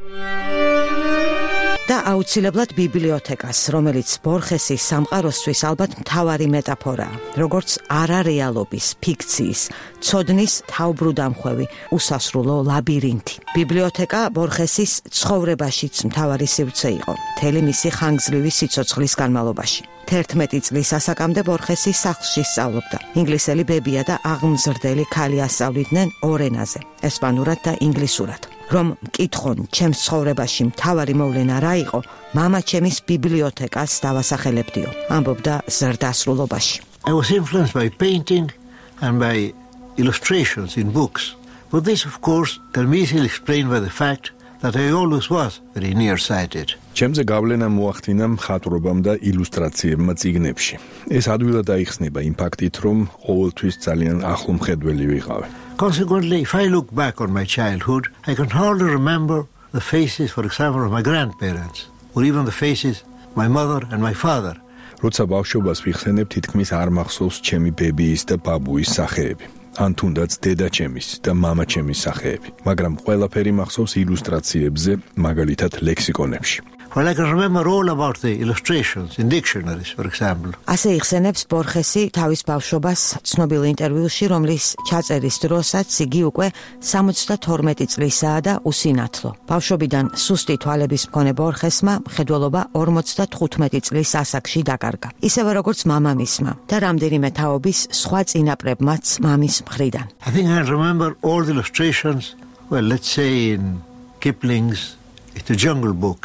და აუცილებლად ბიბლიოთეკას, რომელიც ბორხესის სამყაროსთვის ალბათ მთავარი მეტაფორაა, როგორც არარეალობის, ფიქციის, ცოდნის თავბრუდამხვევი, უსასრულო ლაბირინთი. ბიბლიოთეკა ბორხესის ცხოვრებაშიც მთავარი სივრცე იყო, მთელი მისი ხანგრძლივი სიცოცხლის განმავლობაში. თერთმეტი წლის ასაკამდე ბორხესი სახლში სწავლობდა. ინგლისელი ბებია და აღმზრდელი ქალი ასწავლიდნენ ორ ენაზე, ესპანურად და ინგლისურად. რომ მკითხონ ჩემს ცხოვრებაში მთავარი მოვლენა რა იყო, მამა ჩემის ბიბლიოთეკას დავასახელებდიო, ამბობდა ზრდასრულობაში. I was influenced by painting and by illustrations in books. But this, of course, can be easily explained by the fact that I always was very nearsighted. ჩემზე გავლენა მოახდინა მხატვრობამ და ილუსტრაციებმა წიგნებში. ეს ადვილად აიხსნება იმ ფაქტით, რომ ყოველთვის ძალიან ახლო მხედველი ვიყავი. Consequently, if I look back on my childhood, I can hardly remember the faces, for example, of my grandparents, or even the faces of my mother and my father. როცა ბავშვობას ვიხსენებ, თითქმის არ მახსოვს ჩემი ბებიის და ბაბუის სახეები. ან თუნდაც დედა ჩემის და მამა ჩემის სახეები, მაგრამ ყველაფერი მახსოვს ილუსტრაციებზე, მაგალითად ლექსიკონებში. Well, I can remember all about the illustrations in dictionaries, for example. ასე იხსენებს ბორხესი თავის ბავშვობას ცნობილ ინტერვიუში, რომლის ჩაწერის დროსაც იგი უკვე სამოცდათორმეტი წლისაა და უსინათლო. ბავშვობიდან სუსტი თვალების მქონე ბორხესმა მხედველობა ორმოცდათხუთმეტი წლის ასაკში დაკარგა. ისევე როგორც მამამისმა და რამდენიმე თაობის სხვა წინაპრებმაც მამის მხრიდან. I think I remember all the illustrations, well, let's say in Kipling's The Jungle Books,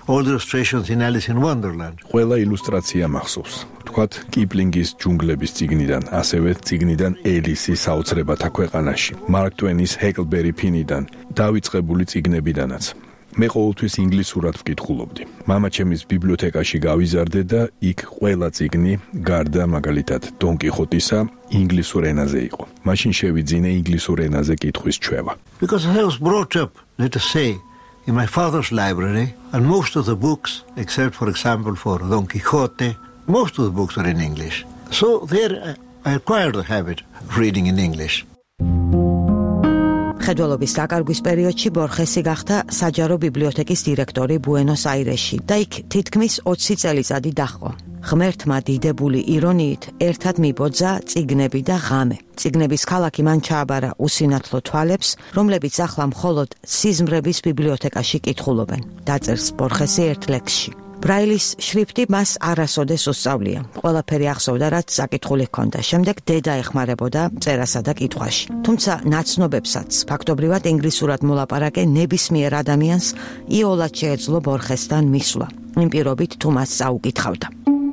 all the illustrations in Alice in Wonderland. ყველა ილუსტრაცია მახსოვს. თქვათ კიპლინგის ჯუნგლების წიგნიდან, ასევე წიგნიდან ელისის საოცრებათა ქვეყანაში, მარკ ტვენის ჰეკლბერი ფინიდან, დავიწყებული წიგნებიდანაც. მე ყოველთვის ინგლისურად ვკითხულობდი. მამაჩემის ბიბლიოთეკაში გავიზარდე და იქ ყველა წიგნი, გარდა მაგალითად დონ კიხოტისა, ინგლისურ ენაზე იყო. მაშინ შევიძინე ინგლისურ ენაზე კითხვის ჩვევა. Because I was brought up, let us say, in my father's library, and most of the books, except for example for Don Quixote, most of the books are in English. So there I acquired the habit of reading in English. მხედველობის დაკარგვის პერიოდში ბორხესი გახდა საჯარო ბიბლიოთეკის დირექტორი ბუენოს-აირესში და იქ თითქმის ოცი წელიწადი დაჰყო. ღმერთმა დიდებული ირონიით ერთად მიბოძა წიგნები და ღამე. წიგნების ქალაქი მან ჩააბარა უსინათლო თვალებს, რომლებიც ახლა მხოლოდ სიზმრების ბიბლიოთეკაში კითხულობენ. დაწერს ბორხესი ერთ ლექსში. ბრაილის შრიფტი მას არასოდეს უსწავლია. ყველაფერი ახსოვდა, რაც საკითხული ჰქონდა. შემდეგ დედა ეხმარებოდა წერასა და კითხვაში. თუმცა ნაცნობებსაც ფაქტობრივად ინგლისურად მოლაპარაკე ნებისმიერ ადამიანს იოლად შეეძლო ბორხესთან მისვლა. იმ პირობით თუ მას წაუკითხავდა.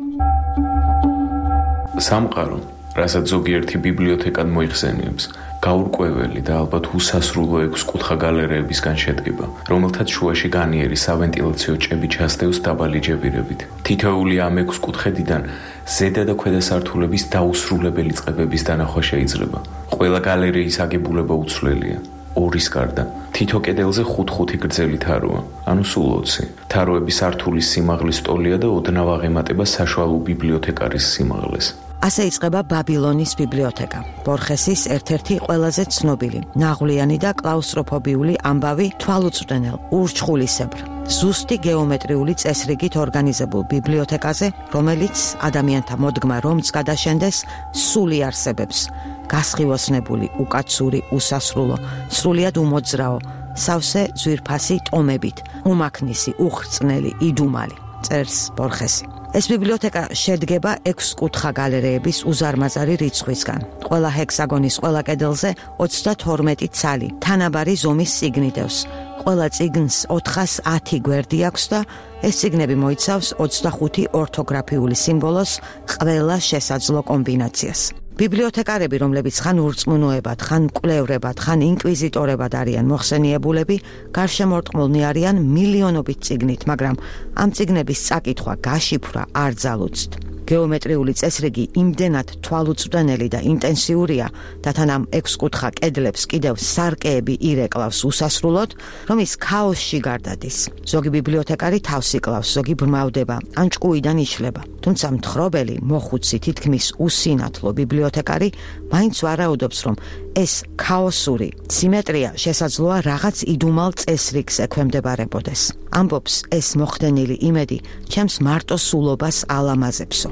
სამყარო, რასაც ზოგიერთი ბიბლიოთეკად მოიხსენიებს, გაურკვეველი და ალბათ უსასრულო ექვსკუთხა გალერეებისგან შედგება, რომელთაც შუაში განიერი სავენტილაციო ჭები ჩასდევს დაბალი ჯებირებით. თითოეული ამ ექვსკუთხედიდან ზედა და ქვედა სართულების დაუსრულებელი წყებების დანახვა შეიძლება. ყველა გალერეის აგებულება უცვლელია. ორის გარდა, თითო კედელზე ხუთ-ხუთი გრძელი თაროა, ანუ სულ ოცი. თაროების სართულის სიმაღლის ტოლია და ოდნავ აღემატება საშუალო ბიბლიოთეკარის სიმაღლეს. ასე იწყება ბაბილონის ბიბლიოთეკა. ბორხესის ერთ-ერთი ყველაზე ცნობილი, ნაღვლიანი და კლაუსტროფობიული ამბავი თვალუწვდენელ, ურჩხულისებრ, ზუსტი გეომეტრიული წესრიგით ორგანიზებულ ბიბლიოთეკაზე, რომელიც ადამიანთა მოდგმა რომც გადაშენდეს, სული არსებებს, გასხივოსნებული, უკაცური, უსასრულო, სრულიად უმოძრაო, სავსე ძვირფასი ტომებით, უმაქნისი, უხრწნელი, იდუმალი, წერს ბორხესი. ეს ბიბლიოთეკა შედგება ექვსკუთხა გალერეების უზარმაზარი რიცხვისგან. ყველა ჰექსაგონის ყველა კედელზე ოცდათორმეტი ცალი, თანაბარი ზომის წიგნი დევს. ყველა წიგნს ოთხას ათი გვერდი აქვს და ეს წიგნები მოიცავს ოცდახუთი ორთოგრაფიული სიმბოლოს ყველა შესაძლო კომბინაციას. ბიბლიოთეკარები, რომლებიც ხან ურწმუნოებად, ხან მკვლევრებად, ხან ინკვიზიტორებად არიან მოხსენიებულები, გარშემორტყმულნი არიან მილიონობით წიგნით, მაგრამ ამ წიგნების წაკითხვა, გაშიფრვა არ ძალუძთ. გეომეტრიული წესრიგი იმდენად თვალუწვდენელი და ინტენსიურია და თან ამ ექვსკუთხა კედლებს კიდევ სარკეები ირეკლავს უსასრულოდ, რომ ის ქაოსში გარდადის. ზოგი ბიბლიოთეკარი თავს იკლავს, ზოგი ბრმავდება, ან ჭკუიდან იშლება. თუმცა მთხრობელი, მოხუცი, თითქმის უსინათლო ბიბლიოთეკარი მაინც ვარაუდობს, რომ ეს ქაოსური სიმეტრია შესაძლოა რაღაც იდუმალ წესრიგს ექვემდებარებოდეს. ამბობს ეს მოხდენილი იმედი ჩემს მარტო სულობას ალამაზებსო.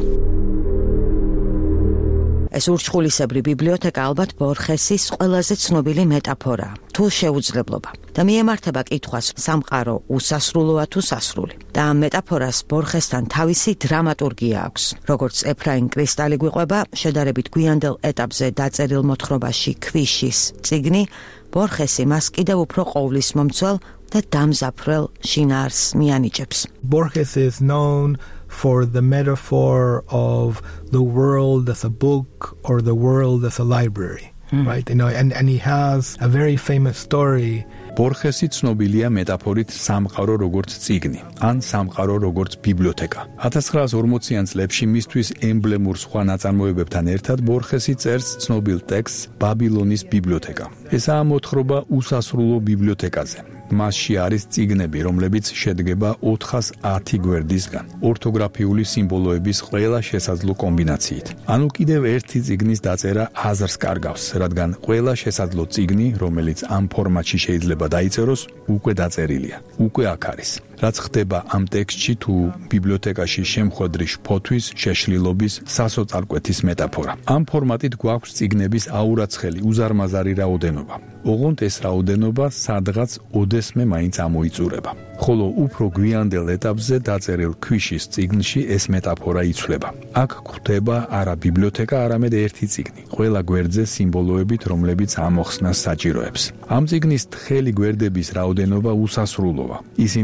ეს ურჩხულისებრი ბიბლიოთეკა ალბათ ბორხესის ყველაზე ცნობილი მეტაფორაა, თუ შეუძლებლობა. და მიემართება კითხვას, სამყარო უსასრულოა თუ სასრული. და ამ მეტაფორას ბორხესთან თავისი დრამატურგია აქვს. როგორც ეფრაიმ კრისტალი გვიყვება, შედარებით გვიანდელ ეტაპზე დაწერილ მოთხრობაში ქვიშის წიგნი, ბორხესი მას კიდევ უფრო ყოვლისმომცველ და დამზაფრელ შინაარსს მიანიჭებს. Borges is known for the metaphor of the world as a book or the world as a library, mm. right? You know, and, and he has a very famous story. ბორხესი ცნობილია მეტაფორით სამყარო როგორც წიგნი, ან სამყარო როგორც ბიბლიოთეკა. ათას ცხრაას ორმოციან წლებში მისთვის ემბლემურ სხვა ნაწარმოებებთან ერთად ბორხესი წერს ცნობილ ტექსტს ბაბილონის ბიბლიოთეკა. ესაა მოთხრობა უსასრულო ბიბლიოთეკაზე. მასში არის წიგნები, რომლებიც შედგება ოთხას ათი გვერდისგან, ორთოგრაფიული სიმბოლოების ყველა შესაძლო კომბინაციით. ანუ კიდევ ერთი წიგნის დაწერა აზრს კარგავს, რადგან ყველა შესაძლო წიგნი, რომელიც ამ ფორმატში შეიძლება დაიწეროს, უკვე დაწერილია, უკვე აქ არის. რაც ხდება ამ ტექსტში თუ ბიბლიოთეკაში შემხვედრი შფოთვის, შეშლილობის, სასოწარკვეთის მეტაფორა. ამ ფორმატით გვაქვს წიგნების აურაცხელი, უზარმაზარი რაოდენობა. ოღონდ ეს რაოდენობა სადღაც ოდესმე მაინც ამოიწურება. ხოლო უფრო გვიანდელ ეტაპზე დაწერილ ქვიშის წიგნში ეს მეტაფორა იცვლება. აქ გვხვდება არა ბიბლიოთეკა, არამედ ერთი წიგნი, ყველა გვერდზე სიმბოლოებით, რომლებიც ამოხსნას საჭიროებს. ამ წიგნის თხელი გვერდების რაოდენობა უსასრულოა. ისინი უსის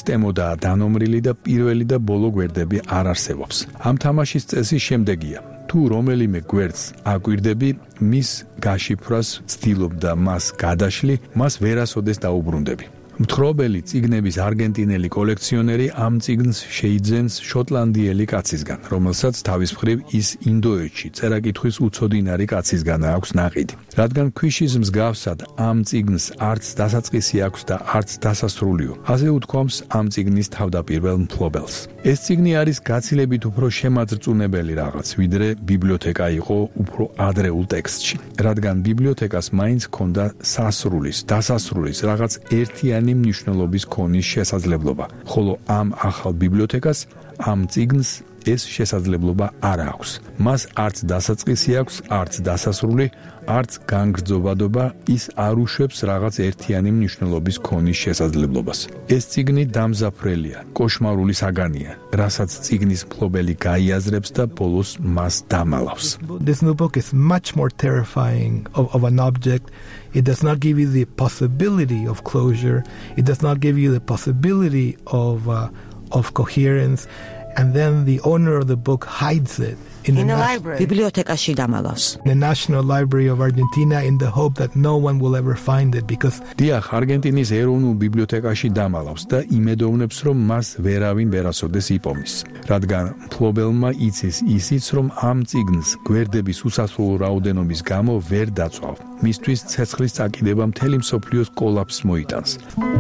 სისტემოდა დანომრილი და პირველი და ბოლო გვერდები არ არსებობს. ამ თამაშის წესი შემდეგია: თუ რომელიმე გვერდს აკვირდები, მის გაშიფრას ვცდილობ და მას გადაშლი, მას ვერასოდეს დაუბრუნდები. მთხრობელი წიგნების არგენტინელი კოლექციონერი ამ წიგნს შეიძენს შოტლანდიელი კაცისგან, რომელსაც თავის მხრივ ის ინდოეთში წერა-კითხვის უცოდინარი კაცისგან აქვს ნაყიდი. რადგან ქვიშის მსგავსად ამ წიგნს არც დასაწყისი აქვს და არც დასასრულიო, ასე უთქვამს ამ წიგნის თავდაპირველ მფლობელს. ეს წიგნი არის გაცილებით უფრო შემაძრწუნებელი რაღაც, ვიდრე ბიბლიოთეკა იყო უფრო ადრეულ ტექსტში, რადგან ბიბლიოთეკას მაინც ჰქონდა სასრულის, დასასრულის რაღაც ერთიანი მნიშვნელობის ქონის შესაძლებლობა, ხოლო ამ ახალ ბიბლიოთეკას, ამ წიგნს ეს შესაძლებლობა არ აქვს. მას არც დასაწყისი აქვს, არც დასასრული, არც განგრძობადობა, ის არ უშვებს რაღაც ერთიანი მნიშვნელობის ქონის შესაძლებლობას. ეს წიგნი დამზაფრელია, კოშმარული საგანია, რასაც წიგნის მფლობელი გაიაზრებს და ბოლოს მას დამალავს. This new book is much more terrifying of, of an object. It does not give you the possibility of closure. It does not give you the possibility of uh, of coherence. And then the owner of the book hides it in, in the a na- library. Bibliotekashi damalaus. The National Library of Argentina, in the hope that no one will ever find it because დიახ, არგენტინის ეროვნულ ბიბლიოთეკაში დამალავს და იმედოვნებს, რომ მას ვერავინ ვერასოდეს იპოვნის. რადგან მფლობელმა იცის ისიც, რომ ამ წიგნს გვერდების უსასრულო რაოდენობის გამო ვერ დაწვავ. მისთვის ცეცხლის წაკიდება მთელი მსოფლიოს კოლაფს მოიტანს.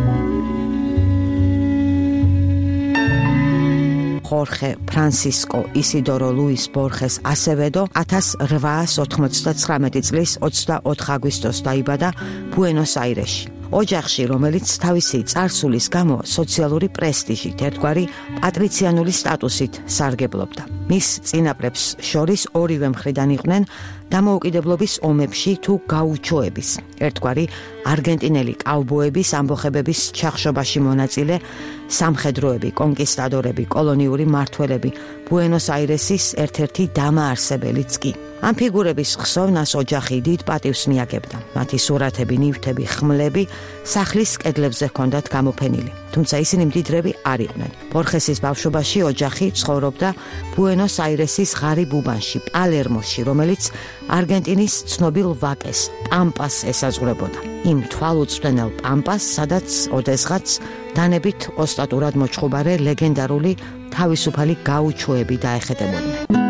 ხორხე ფრანსისკო ისიდორო ლუის ბორხეს ასევედო ათას რვაას ოთხმოცდათხრამეტი წლის ოცდაოთხ აგვისტოს დაიბადა ბუენოს-აირესში. ოჯახში, რომელიც თავისი წარსულის გამო სოციალური პრესტიჟით, ერთგვარი პატრიციანული სტატუსით სარგებლობდა. მის წინაპრებს შორის ორივე მხრიდან იყვნენ დამოუკიდებლობის ომებში თუ გაუჩოების, ერთგვარი არგენტინელი კაუბოების ამბოხებების ჩახშობაში მონაწილე სამხედროები, კონკისტადორები, კოლონიური მმართველები, ბუენოს-აირესის ერთ-ერთი დამაარსებელიც კი. ამ ფიგურების ხსოვნას ოჯახი დიდ პატივს მიაგებდა. მათი სურათები, ნივთები, ხმლები სახლის კედლებზე ჰქონდათ გამოფენილი, თუმცა ისინი მდიდრები არ იყვნენ. ბორხესის ბავშვობაში ოჯახი ცხოვრობდა ბუენოს-აირესის ღარიბ უბანში, პალერმოში, რომელიც არგენტინის ცნობილ ვაკეს, პამპას ესაზღვრებოდა. იმ თვალუწვდენელ პამპას, სადაც ოდესღაც დანებით ოსტატურად მოჩხუბარე ლეგენდარული თავისუფალი გაუჩოები დაეხეტებოდნენ.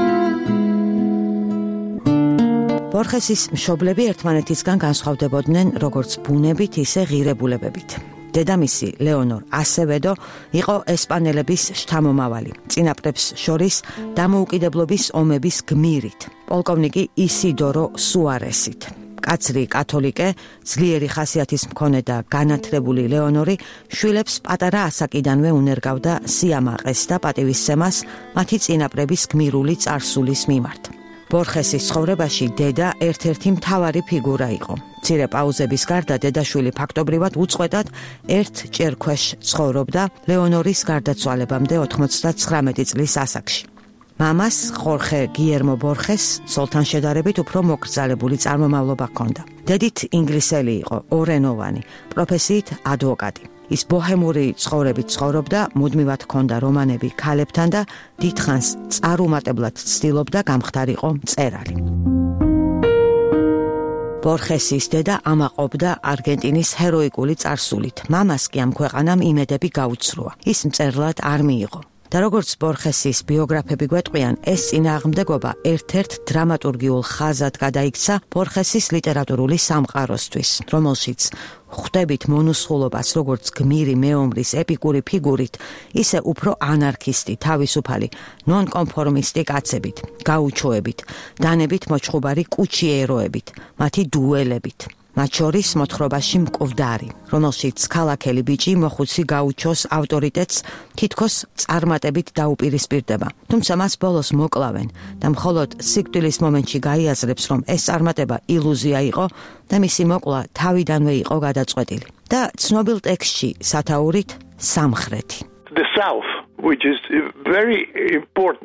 ბორხესის მშობლები ერთმანეთისგან განსხვავდებოდნენ როგორც ბუნებით, ისე ღირებულებებით. დედამისი ლეონორ ასევედო იყო ესპანელების შთამომავალი, წინაპრებს შორის დამოუკიდებლობის ომების გმირით, პოლკოვნიკი ისიდორო სუარესით. კაცრი კათოლიკე, ძლიერი ხასიათის მქონე და განათლებული ლეონორი შვილებს პატარა ასაკიდანვე უნერგავდა სიამაყეს და პატივისცემას მათი წინაპრების გმირული წარსულის მიმართ. ბორხესის ცხოვრებაში დედა ერთ-ერთი მთავარი ფიგურა იყო. მცირე პაუზების გარდა დედაშვილი ფაქტობრივად უწყვეტად ერთ ჭერქვეშ ცხოვრობდა ლეონორის გარდაცვალებამდე ოთხმოცდათხრამეტი წლის ასაკში. მამას, ხორხე გიერმო ბორხეს, სოლთან შედარებით უფრო მოკრძალებული წარმომავლობა ჰქონდა. დედით ინგლისელი იყო, ორენოვანი, პროფესიით ადვოკატი. ის ბოჰემური ცხოვრებით ცხოვრობდა, მუდმივად ჰქონდა რომანები ქალებთან და დიდხანს წარუმატებლად ცდილობდა გამხდარიყო მწერალი. ბორხესის დედა ამაყობდა არგენტინის ჰეროიკული წარსულით. მამას კი ამ ქვეყანამ იმედები გაუცრუა. ის მწერლად არ მიიღო. და როგორც ბორხესის ბიოგრაფები გვეტყვიან, ეს წინააღმდეგობა ერთ-ერთ დრამატურგიულ ხაზად გადაიქცა ბორხესის ლიტერატურული სამყაროსთვის, რომელშიც ხვდებით მონუსხულობას როგორც გმირი მეომრის ეპიკური ფიგურით, ისე უფრო ანარქისტი, თავისუფალი, ნონკონფორმისტი კაცებით, გაუჩოებით, დანებით მოჩხუბარი კუჩიეროებით, მათი დუელებით. მათ შორის მოთხრობაში მკვდარი, რომელშიც ქალაქელი ბიჭი მოხუცი გაუჩოს ავტორიტეტს თითქოს წარმატებით დაუპირისპირდება. თუმცა მას ბოლოს მოკლავენ და მხოლოდ სიკვდილის მომენტში გაიაზრებს, რომ ეს წარმატება ილუზია იყო და მისი მოკლა თავიდანვე იყო გადაწყვეტილი. და ცნობილ ტექსტში სათაურით სამხრეთი. The South, which is very important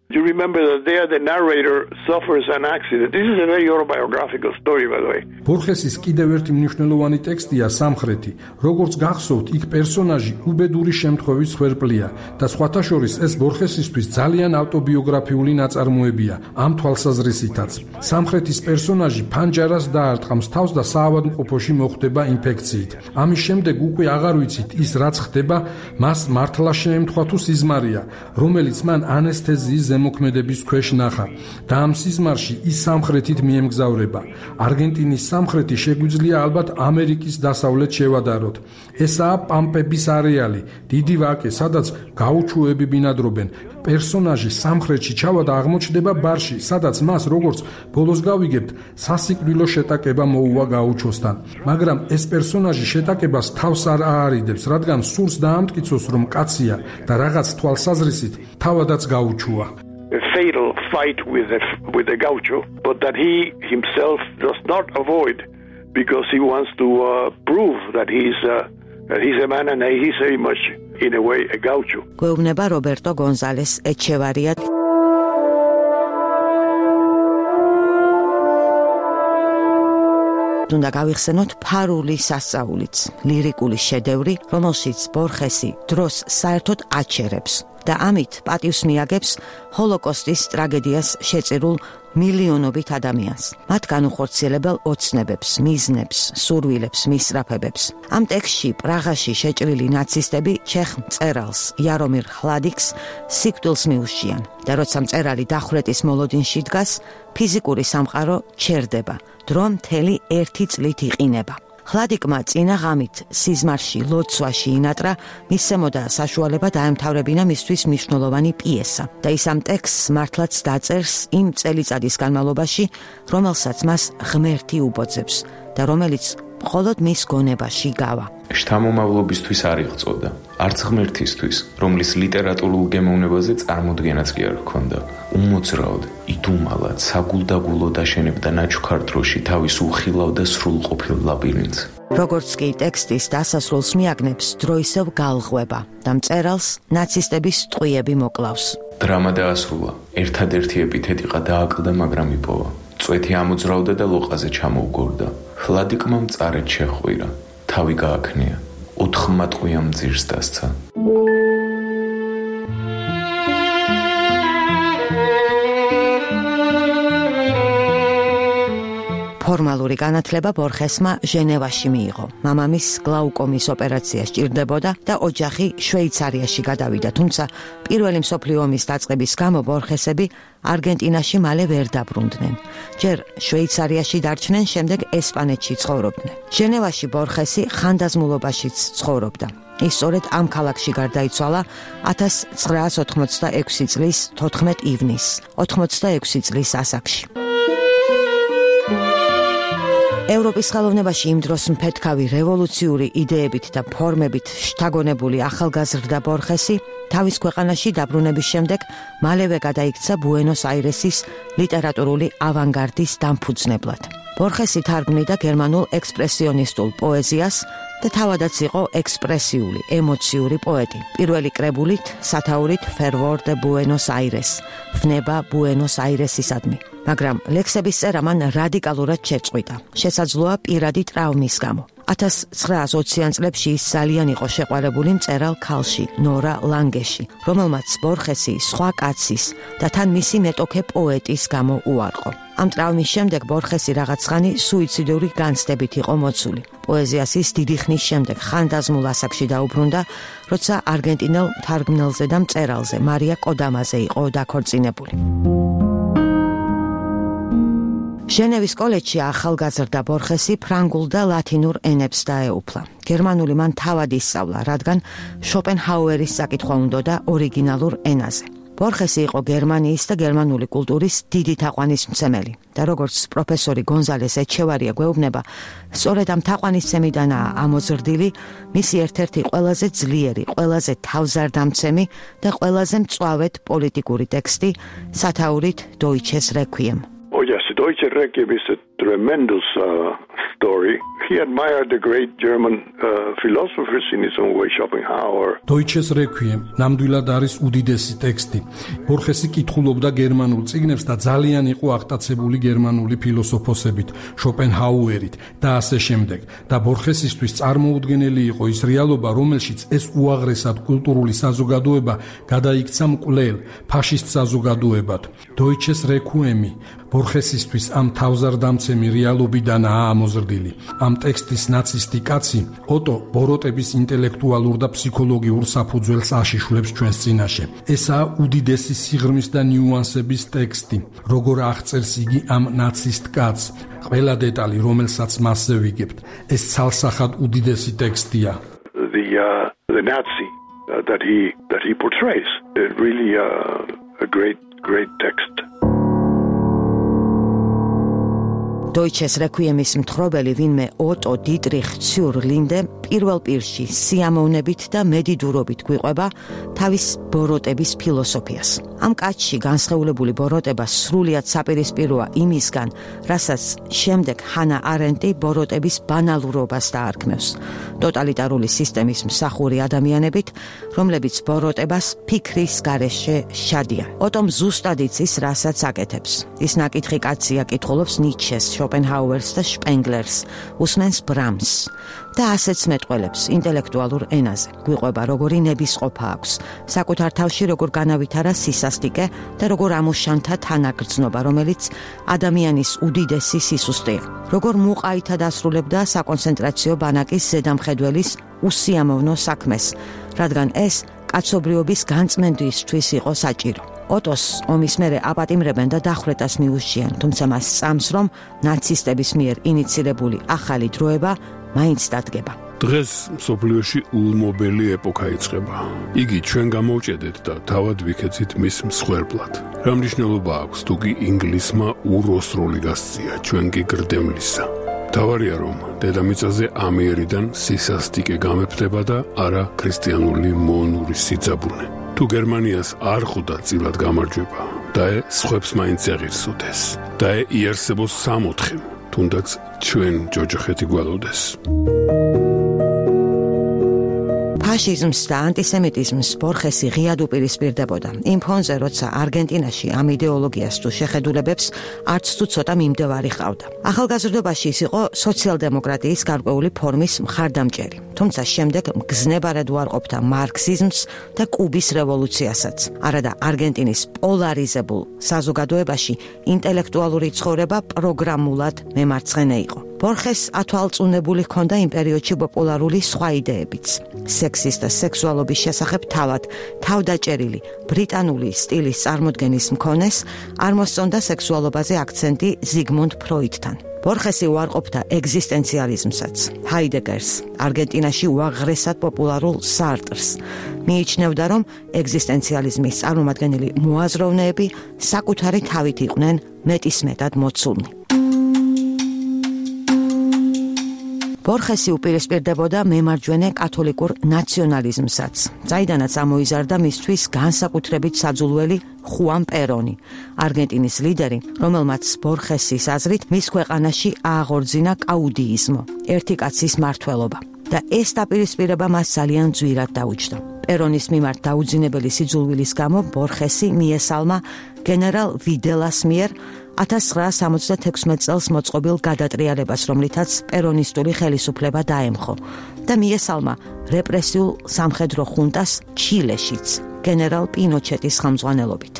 You remember that there the narrator suffers an accident. This is a very autobiographical story, by the way. ბორხესის კიდევ ერთი მნიშვნელოვანი ტექსტია სამხრეთი. როგორც გახსოვთ, იქ პერსონაჟი უბედური შემთხვევის ხერხია და სხვათა შორის ეს ბორხესისთვის ძალიან ავტობიოგრაფიული ნაწარმოებია ამ თვალსაზრისითაც. სამხრეთის პერსონაჟი ფანჯარას დაარტყამს თავს და საავადმყოფოში მოხვდება ინფექციით. ამის შემდეგ უკვე აღარ ვიცით ის რაც ხდება, მას მართლა შეემთხვა თუ სიზმარია, რომელიც მან ანესთეზიის ზემოქმედების ქვეშ ნახა და ამ სიზმარში ის სამხრეთით მიემგზავრება. არგენტინის სამხრეთი შეგვიძლია ალბათ ამერიკის დასავლეთ შევადაროთ. ესაა პამპების არეალი, დიდი ვაკე, სადაც გაუჩოები ბინადრობენ. პერსონაჟი სამხრეთში ჩავა და აღმოჩნდება ბარში, სადაც მას როგორც ბოლოს გავიგებთ, სასიკვდილო შეტაკება მოუვა გაუჩოსთან. მაგრამ ეს პერსონაჟი შეტაკებას თავს არ აარიდებს, რადგან სურს დაამტკიცოს, რომ კაცია და რაღაც თვალსაზრისით თავადაც გაუჩუა. A fatal fight with the, with the gaucho, but that he himself does not avoid because he wants to uh, prove that he's, uh, that he's a man and he's very much, in a way, a gaucho. გვეუბნება რობერტო გონზალეს ეჩევარია. უნდა გავიხსენოთ ფარული სასწაულიც, ლირიკული შედევრი, რომელშიც ბორხესი დროს საერთოდ აჩერებს და ამით პატივს მიაგებს ჰოლოკოსტის ტრაგედიას შეწირულ მილიონობით ადამიანს, მათ განუხორციელებელ ოცნებებს, მიზნებს, სურვილებს, მისწრაფებებს. ამ ტექსტში პრაღაში შეჭრილი ნაცისტები ჩეხ მწერალს იარომირ ჰლადიკს სიკვდილს მიუშიან და როცა მწერალი დახვრეტის მოლოდინში დგას, ფიზიკური სამყარო ჩერდება, დრო მთელი ერთი წლით იყინება. ჰლადიკმა წინა ღამით სიზმარში, ლოცვაში ინატრა, მისცემოდა საშუალება დაემთავრებინა მისთვის მნიშვნელოვანი პიესა და ის ამ ტექსტს მართლაც დაწერს იმ წელიწადის განმავლობაში, რომელსაც მას ღმერთი უბოძებს და რომელიც მხოლოდ მის გონებაში გავა. შთამომავლობისთვის არ იღწოდა, არც ღმერთისთვის, რომლის ლიტერატურულ გემოვნებაზე წარმოდგენაც კი არ ჰქონდა. უმოძრაოდ, იდუმალად, საგულდაგულო დაშენებდა ნაჩუქარ დროში თავის უხილავ და სრულყოფილ ლაბირინთს. როგორც კი ტექსტის დასასრულს მიაგნებს, დრო ისევ გალღვება და მწერალს ნაცისტების ტყვიები მოკლავს. დრამა დაასრულა, ერთადერთი ეპითეტიყა დააკლდა, მაგრამ იპოვა. წვეთი ამოძრავდა და ლოყაზე ჩამოუგორდა. ჰლადიკმა მწარედ შეხვირა, თავი გააქნია, ოთხმატყვიან ძირს დასცა. ფორმალური განათლება ბორხესმა ჟენევაში მიიღო. მამამის გლაუკომის ოპერაცია სჭირდებოდა და ოჯახი შვეიცარიაში გადავიდა, თუმცა პირველი მსოფლიო ომის დაწყების გამო ბორხესები არგენტინაში მალე ვერ დაბრუნდნენ. ჯერ შვეიცარიაში დარჩნენ, შემდეგ ესპანეთში ცხოვრობდნენ. ჟენევაში ბორხესი ხანდაზმულობაშიც ცხოვრობდა. ის სწორედ ამ ქალაქში გარდაიცვალა ათას ცხრაას ოთხმოცდაექვსი წლის თოთხმეტ ივნისს, ოთხმოცდაექვსი წლის ასაკში. ევროპის ხელოვნებაში იმ დროს მფეთქავი რევოლუციური იდეებით და ფორმებით შთაგონებული ახალგაზრდა ბორხესი თავის ქვეყანაში დაბრუნების შემდეგ მალევე გადაიქცა ბუენოს-აირესის ლიტერატურული ავანგარდის დამფუძნებლად. ბორხესი თარგმნიდა გერმანულ ექსპრესიონისტულ პოეზიას და თავადაც იყო ექსპრესიული, ემოციური პოეტი. პირველი კრებულით, სათაურით Fervor de Buenos Aires, ვნება ბუენოს-აირესისადმი. მაგრამ ლექსების წერა მან რადიკალურად შეწყვიტა. შესაძლოა პირადი ტრავმის გამო. ათას ცხრაას ოციან წლებში ის ძალიან იყო შეყვარებული მწერალ ქალში, ნორა ლანგეში, რომელმაც ბორხესი სხვა კაცის და თან მისი მეტოქე პოეტის გამო უარყო. ამ ტრავმის შემდეგ ბორხესი რაღაც ხანი სუიციდური განცდებით იყო მოცული. პოეზიას ის დიდი ხნის შემდეგ ხანდაზმულ ასაკში დაუბრუნდა, როცა არგენტინელ თარგმნელზე და მწერალზე მარია კოდამაზე იყო დაქორწინებული. ჟენევის კოლეჯში ახალგაზრდა ბორხესი ფრანგულ და ლათინურ ენებს დაეუფლა. გერმანული მან თავად ისწავლა, რადგან შოპენჰაუერის საკითხვა უნდოდა ორიგინალურ ენაზე. ბორხესი იყო გერმანიის და გერმანული კულტურის დიდი თაყვანისმცემელი და როგორც პროფესორი გონზალეს ეჩევარია გვეუბნება, სწორედ ამ თაყვანისცემიდანაა ამოზრდილი მისი ერთ-ერთი ყველაზე ძლიერი, ყველაზე თავზარდამცემი და ყველაზე მწვავედ პოლიტიკური ტექსტი სათაურით Deutsches Requiem. Oh yes, the Deutsche Requiem is a tremendous uh, story. He admired the great German uh, philosophers in his own way, Schopenhauer. Deutsches Requiem ნამდვილად არის უდიდესი ტექსტი. ბორხესი კითხულობდა გერმანულ წიგნებს და ძალიან იყო აღტაცებული გერმანული ფილოსოფოსებით, შოპენჰაუერით და ასე შემდეგ. და ბორხესისთვის წარმოუდგენელი იყო ის რეალობა, რომელშიც ეს უაღრესად კულტურული საზოგადოება გადაიქცა მკვლელ ფაშისტ საზოგადოებად. Deutsches Requiem ბორხესისთვის ამ თავზარდამცემი რეალობიდანაა ამოზრდილი. ამ ტექსტის ნაცისტი კაცი ოტო ბოროტების ინტელექტუალურ და ფსიქოლოგიურ საფუძველს აშიშვლებს ჩვენს წინაშე. ესაა უდიდესი სიღრმის და ნიუანსების ტექსტი, როგორ აღწერს იგი ამ ნაცისტ კაცს. ყველა დეტალი, რომელსაც მასზე ვიგებთ, ეს ცალსახად უდიდესი ტექსტია. The uh, the Nazi uh, that he that he portrays, it really uh, a great great text. Deutsches Requiem-ის მთხრობელი ვინმე ოტო დიტრიხ ციურ ლინდე პირველ პირში სიამოვნებით და მედიდურობით გვიყვება თავის ბოროტების ფილოსოფიას. ამ კაცში განსხეულებული ბოროტება სრულიად საპირისპიროა იმისგან, რასაც შემდეგ ჰანა არენტი ბოროტების ბანალურობას დაარქმევს. ტოტალიტარული სისტემის მსახური ადამიანებით, რომლებიც ბოროტებას ფიქრის გარეშე შადიან. ოტომ ზუსტად იცის, რასაც აკეთებს. ის ნაკითხი კაცია, კითხულობს ნიცშეს, შოპენჰაუერს და შპენგლერს, უსმენს ბრამს და ასეც მეტყველებს ინტელექტუალურ ენაზე. გვიყვება, როგორი ნებისყოფა აქვს, საკუთარ თავში როგორ განავითარა სისასტიკე და როგორ ამოშანთა თანაგრძნობა, რომელიც ადამიანის უდიდესი სისუსტეა. როგორ მუყაითად ასრულებდა საკონცენტრაციო ბანაკის ზედამხედველის უსიამოვნო საქმეს, რადგან ეს კაცობრიობის განწმენდისთვის იყო საჭირო. ოტოს ომის მერე აპატიმრებენ და დახვრეტას მიუშიან, თუმცა მას წამს, რომ ნაცისტების მიერ ინიცირებული ახალი დროება მაინც დადგება. დღეს მსოფლიოში ულმობელი ეპოქა იწყება. იგი ჩვენ გამოვჭედეთ და თავად ვიქეცით მის მსხვერპლად. რა მნიშვნელობა აქვს თუ კი ინგლისმა უროსროლი გასწია, ჩვენ კი გრდემლისა. თავარია, რომ დედამიწაზე ამიერიდან სისასტიკე გამეფდება და არა ქრისტიანული მონური სიძაბუნე. თუ გერმანიას არ ხვდა წილად გამარჯვება და სხვებს მაინც ეღირსოდეს და იარსებოს სამოთხე, თუნდაც ჩვენ ჯოჯოხეთი გვალოდეს. ფაშიზმს და ანტისემიტიზმს ბორხესი ღიად უპირისპირდებოდა. იმ ფონზე, როცა არგენტინაში ამ იდეოლოგიას თუ შეხედულებებს არც თუ ცოტა მიმდევარი ჰყავდა. ახალგაზრდობაში ის იყო სოციალ-დემოკრატიის გარკვეული ფორმის მხარდამჭერი, თუმცა შემდეგ მგზნებარად უარყოფდა მარქსიზმს და კუბის რევოლუციასაც. არადა არგენტინის პოლარიზებულ საზოგადოებაში ინტელექტუალური ცხოვრება პროგრამულად მემარცხენე იყო. ბორხეს ათვალწუნებული ჰქონდა იმ პერიოდში პოპულარული სხვა იდეებიც. სექსის და სექსუალობის შესახებ თავად თავდაჭერილი ბრიტანული სტილის წარმოდგენის მქონეს არ მოსწონდა სექსუალობაზე აქცენტი ზიგმუნდ ფროიდთან. ბორხესი უარყოფდა ეგზისტენციალიზმსაც, ჰაიდეგერს, არგენტინაში უაღრესად პოპულარულ სარტრს. მიიჩნევდა, რომ ეგზისტენციალიზმის წარმომადგენელი მოაზროვნეები საკუთარი თავით იყვნენ მეტისმეტად მოცულნი. ბორხესი უპირისპირდებოდა მემარჯვენე კათოლიკურ ნაციონალიზმსაც, საიდანაც ამოიზარდა მისთვის განსაკუთრებით საძულველი ხუან პერონი, არგენტინის ლიდერი, რომელმაც ბორხესის აზრით მის ქვეყანაში ააღორძინა კაუდიიზმო, ერთი კაცის მმართველობა. და ეს დაპირისპირება მას ძალიან ძვირად დაუჯდა. პერონის მიმართ დაუძინებელი სიძულვილის გამო ბორხესი მიესალმა გენერალ ვიდელას მიერ ათას ცხრაას სამოცდათექვსმეტ წელს მოწყობილ გადატრიალებას, რომლითაც პერონისტული ხელისუფლება დაემხო და მიესალმა რეპრესიულ სამხედრო ხუნტას ჩილეშიც, გენერალ პინოჩეტის ხელმძღვანელობით.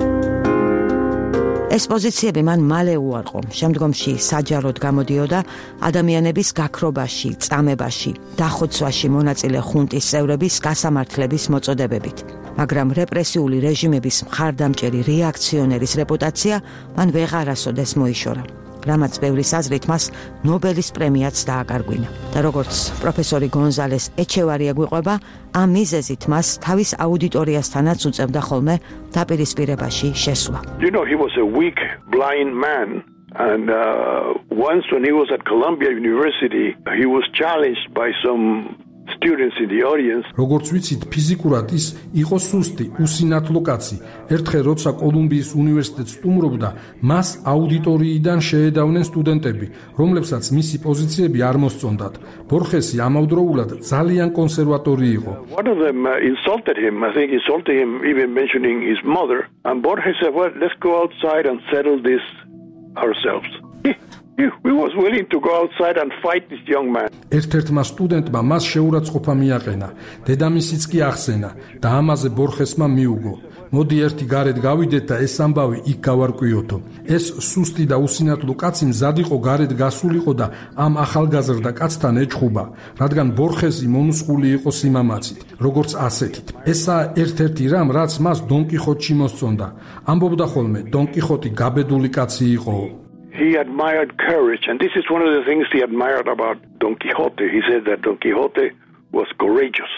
ეს პოზიციები მან მალე უარყო. შემდგომში საჯაროდ გამოდიოდა ადამიანების გაქრობაში, წამებაში, დახოცვაში მონაწილე ხუნტის წევრების გასამართლების მოწოდებებით. მაგრამ რეპრესიული რეჟიმების მხარდამჭერი რეაქციონერის რეპუტაცია მან ვეღარასოდეს მოიშორა. რამაც ბევრის აზრით მას ნობელის პრემიაც დააკარგვინა. და როგორც პროფესორი გონზალეს ეჩევარია გვიყვება, ამ მიზეზით მას თავის აუდიტორიასთანაც უწევდა ხოლმე დაპირისპირებაში შესვლა. You know, he was a weak, blind man. And uh, once when he was at Columbia University, he was challenged by some students in the audience. როგორც ვიცით, ფიზიკურად ის იყო სუსტი, უსინათლო კაცი. ერთხელ როცა კოლუმბიის უნივერსიტეტს სტუმრობდა, მას აუდიტორიიდან შეედავნენ სტუდენტები, რომლებსაც მისი პოზიციები არ მოსწონდათ. ბორხესი ამავდროულად ძალიან კონსერვატორი იყო. One of them uh, insulted him, I think insulted him even mentioning his mother, and Borges said, well, let's go outside and settle this ourselves. He, he, he was willing to go outside and fight this young man. ერთ-ერთმა სტუდენტმა მას შეურაცხყოფა მიაყენა. დედამისიც კი ახსენა და ამაზე ბორხესმა მიუგო. მოდი ერთი გარეთ გავიდეთ და ეს ამბავი იქ გავარკვიოთო. ეს სუსტი და უსინათლო კაცი მზად იყო გარეთ გასულიყო და ამ ახალგაზრდა კაცთან ეჭხუბა, რადგან ბორხესი მონუსხული იყო სიმამაცით, როგორც ასეთით. ესაა ერთ-ერთი რამ, რაც მას დონ კიხოტში მოსწონდა. ამბობდა ხოლმე, დონ კიხოტი გაბედული კაცი იყო. He admired courage, and this is one of the things he admired about Don Quixote. He said that Don Quixote was courageous.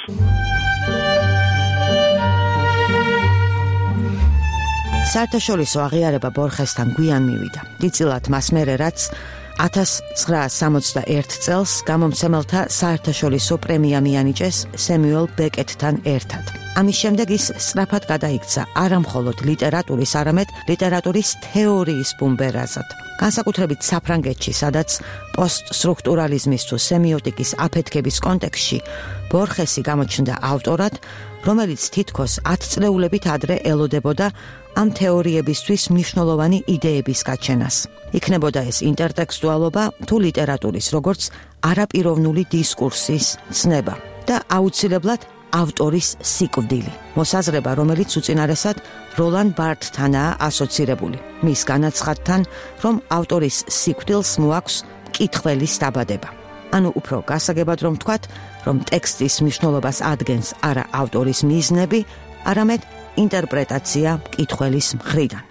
საერთაშორისო აღიარება ბორხესთან გვიან მივიდა. დიდწილად მას მერე რაც ათას ცხრაას სამოცდაერთი წელს გამომცემელთა საერთაშორისო პრემია მიანიჭეს სემიუელ ბეკეტთან ერთად. ამის შემდეგ ის სწრაფად გადაიქცა არა მხოლოდ ლიტერატურის, არამედ ლიტერატურის თეორიის ბუმბერაზად. განსაკუთრებით საფრანგეთში, სადაც პოსტსტრუქტურალიზმის თუ სემიოტიკის აფეთქების კონტექსტში ბორხესი გამოჩნდა ავტორად, რომელიც თითქოს ათწლეულებით ადრე ელოდებოდა ამ თეორიებისთვის მნიშვნელოვანი იდეების გაჩენას. იქნებოდა ეს ინტერტექსტუალობა თუ ლიტერატურის, როგორც არაპიროვნული დისკურსის ცნება და აუცილებლად ავტორის სიკვდილი. მოსაზრება, რომელიც უწინარესად როლან ბართთანაა ასოცირებული. მის განაცხადთან, რომ ავტორის სიკვდილს მოაქვს მკითხველის დაბადება. ანუ უფრო გასაგებად რომ ვთქვათ, რომ ტექსტის მნიშვნელობას ადგენს არა ავტორის მიზნები, არამედ ინტერპრეტაცია მკითხველის მხრიდან.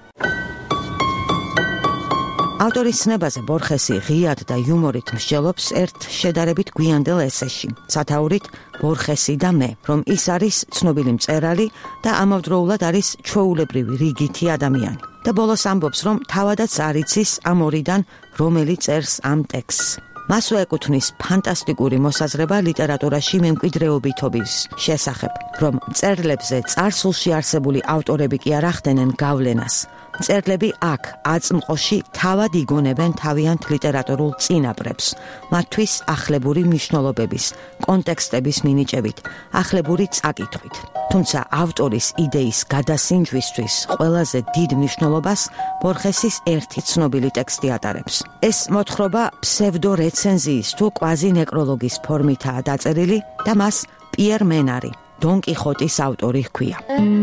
ავტორის ცნებაზე ბორხესი ღიად და იუმორით მსჯელობს ერთ შედარებით გვიანდელ ესეში, სათაურით ბორხესი და მე, რომ ის არის ცნობილი მწერალი და ამავდროულად არის ჩვეულებრივი რიგითი ადამიანი. და ბოლოს ამბობს, რომ თავადაც არ იცის ამ ორიდან რომელი წერს ამ ტექსტს. მასვე ეკუთვნის ფანტასტიკური მოსაზრება ლიტერატურაში მემკვიდრეობითობის შესახებ, რომ მწერლებზე წარსულში არსებული ავტორები კი არ ახდენენ გავლენას. მწერლები აქ აწმყოში თავად იგონებენ თავიანთ ლიტერატურულ წინაპრებს, მათთვის ახლებური მნიშვნელობების, კონტექსტების მინიჭებით, ახლებური წაკითხვით. თუმცა ავტორის იდეის გადასინჯვისთვის ყველაზე დიდ მნიშვნელობას ბორხესის ერთი ცნობილი ტექსტი ატარებს. ეს მოთხრობა ფსევდორეცენზიის თუ კვაზი-ნეკროლოგის ფორმითაა დაწერილი და მას პიერ მენარი, დონ კიხოტის ავტორი ჰქვია.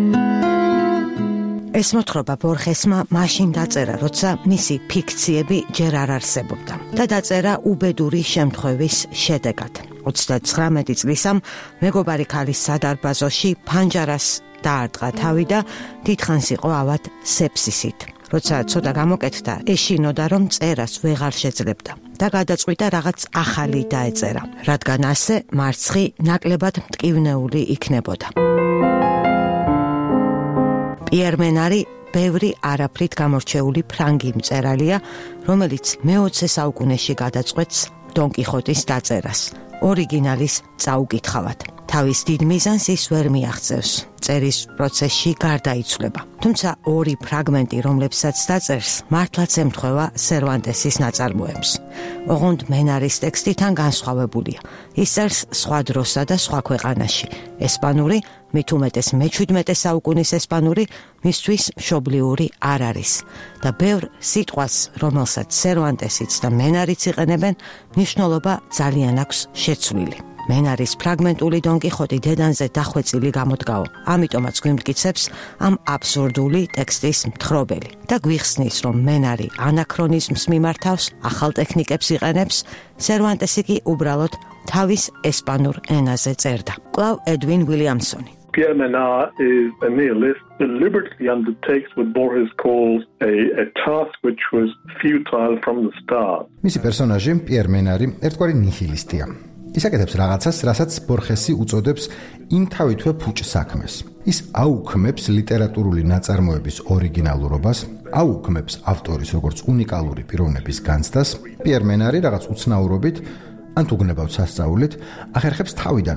ეს მოთხრობა ბორხესმა მაშინ დაწერა, როცა მისი ფიქციები ჯერ არ არსებობდა და დაწერა უბედური შემთხვევის შედეგად. ოცდაცხრამეტი წლისამ მეგობარი ქალის სადარბაზოში ფანჯარას დაარტყა თავი და დიდხანს იყო ავად სეფსისით. როცა ცოტა გამოკეთდა, ეშინოდა, რომ წერას ვეღარ შეძლებდა და გადაწყვიტა რაღაც ახალი დაეწერა, რადგან ასე მარცხი ნაკლებად მტკივნეული იქნებოდა. პიერ მენარი ბევრი არაფრით გამორჩეული ფრანგი მწერალია, რომელიც მეოცე საუკუნეში გადაწყვეტს დონ კიხოტის დაწერას, ორიგინალის წაუკითხავად. თავის დიდ მიზანს ის ვერ მიაღწევს, წერის პროცესში გარდაიცვლება. თუმცა ორი ფრაგმენტი, რომლებსაც დაწერს, მართლაც ემთხვევა სერვანტესის ნაწარმოებს. ოღონდ მენარის ტექსტი თან განსხვავებულია. ის წერს სხვა დროსა და სხვა ქვეყანაში. ესპანური, მით უმეტეს მეჩვიდმეტე საუკუნის ესპანური, მისთვის მშობლიური არ არის. და ბევრ სიტყვას, რომელსაც სერვანტესიც და მენარიც იყენებენ, მნიშვნელობა ძალიან აქვს შეცვლილი. მენარის ფრაგმენტული დონ კიხოტი დედანზე დახვეწილი გამოდგაო. ამიტომაც გვიმტკიცებს ამ აბსურდული ტექსტის მთხრობელი და გვიხსნის, რომ მენარი ანაქრონიზმს მიმართავს, ახალ ტექნიკებს იყენებს, სერვანტესი კი უბრალოდ თავის ესპანურ ენაზე წერდა. კлау Edwin Williamsoni. Pierre Menard is a nihilist, deliberately undertakes what Borges calls a, a task which was futile from the start. მისი პერსონაჟი პიერ მენარი ერთგვარი ნიჰილისტია. ის აკეთებს რაღაცას, რასაც ბორხესი უწოდებს იმთავითვე ფუჭ საქმეს. ის აუქმებს ლიტერატურული ნაწარმოების ორიგინალურობას, აუქმებს ავტორის როგორც უნიკალური პიროვნების განცდას. პიერ მენარი რაღაც უცნაურობით ან თუ გნებავთ სასწაულით ახერხებს თავიდან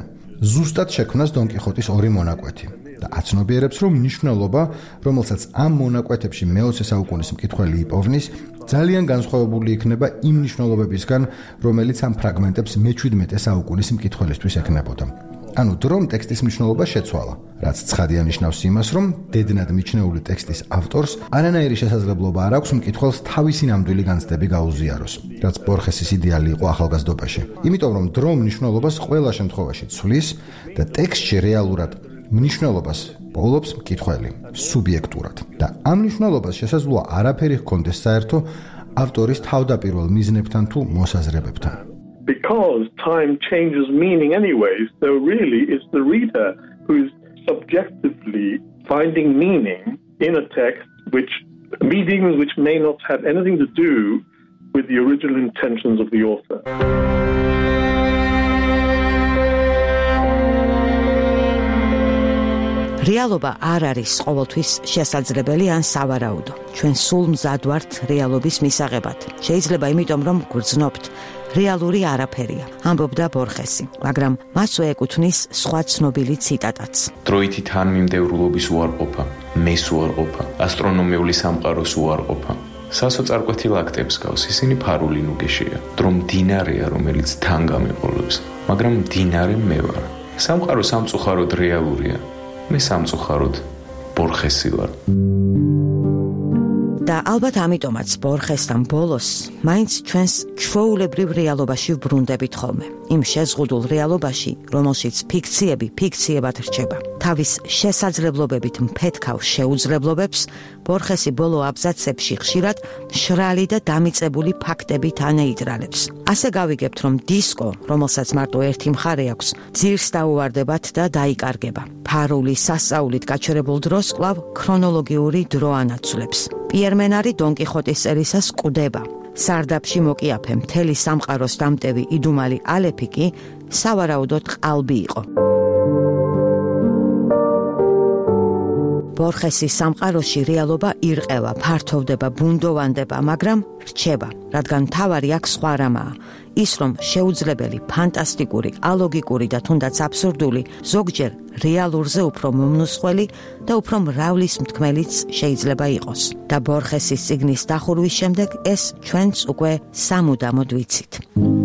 ზუსტად შექმნას დონ კიხოტის ორი მონაკვეთი და აცნობიერებს, რომ მნიშვნელობა, რომელსაც ამ მონაკვეთებში მეოცე საუკუნის მკითხველი იპოვნის, ძალიან განსხვავებული იქნება იმ მნიშვნელობებისგან, რომელიც ამ ფრაგმენტებს მეჩვიდმეტე საუკუნის მკითხველისთვის ექნებოდა. ანუ დრომ ტექსტის მნიშვნელობა შეცვალა, რაც ცხადია ნიშნავს იმას, რომ დედნად მიჩნეული ტექსტის ავტორს არანაირი შესაძლებლობა არ აქვს მკითხველს თავისი ნამდვილი განცდები გაუზიაროს, რაც ბორხესის იდეალი იყო ახალგაზრდობაში. იმიტომ რომ დრომ მნიშვნელობას ყველა შემთხვევაში ცვლის და ტექსტში რეალურად მნიშვნელობას პოულობს მკითხველი, სუბიექტურად. და ამ მნიშვნელობას შესაძლოა არაფერი ჰქონდეს საერთო ავტორის თავდაპირველ მიზნებთან თუ მოსაზრებებთან. Because time changes meaning anyway, so really it's the reader who is subjectively finding meaning in a text, which meanings which may not have anything to do with the original intentions of the author. რეალობა არ არის ყოველთვის შესაძლებელი ან სავარაუდო. ჩვენ სულ მზად ვართ რეალობის მისაღებად. შეიძლება იმიტომ რომ გვგრძნობთ რეალური არაფერია, ამბობდა ბორხესი, მაგრამ მასვე ეკუთვნის სხვა ცნობილი ციტატაც. დროითი თანმიმდევრულობის უარყოფა, მეს უარყოფა, ასტრონომიული სამყაროს უარყოფა. სასოწარკვეთი ლაქტებს გავს, ისინი ფარული ნუგეშია. დრო მდინარეა, რომელიც თან გამეყოლებს, მაგრამ მდინარე მე ვარ. სამყარო სამწუხაროდ რეალურია. მე სამწუხაროდ ბორხესი ვარ. და ალბათ ამიტომაც ბორხესთან ბოლოს მაინც ჩვენს ჩვეულებრივ რეალობაში ვბრუნდებით ხოლმე. იმ შეზღუდულ რეალობაში, რომელშიც ფიქციები ფიქციებად რჩება. თავის შესაძლებლობებით მფეთქავ შეუძლებლობებს ბორხესი ბოლო აბზაცებში ხშირად შრალი და დამიწებული ფაქტებით ანეიტრალებს. ასე გავიგებთ, რომ დისკო, რომელსაც მარტო ერთი მხარე აქვს, ძირს დაუვარდებათ და დაიკარგება. ფარული სასწაულით გაჩერებულ დროს კვლავ ქრონოლოგიური დრო ანაცვლებს. პიერ მენარი დონ კიხოტის წერისას კვდება. სარდაფში მოკიაფე მთელი სამყაროს დამტევი იდუმალი ალეფი კი სავარაუდოდ ყალბი იყო. ბორხესის სამყაროში რეალობა ირყევა, ფართოვდება, ბუნდოვანდება, მაგრამ რჩება, რადგან მთავარი აქ სხვა რამაა. ის რომ შეუძლებელი, ფანტასტიკური, ალოგიკური და თუნდაც აბსურდული, ზოგჯერ რეალურზე უფრო მომნუსხველი და უფრო მრავლის მთქმელიც შეიძლება იყოს. და ბორხესის წიგნის დახურვის შემდეგ ეს ჩვენც უკვე სამუდამოდ ვიცით.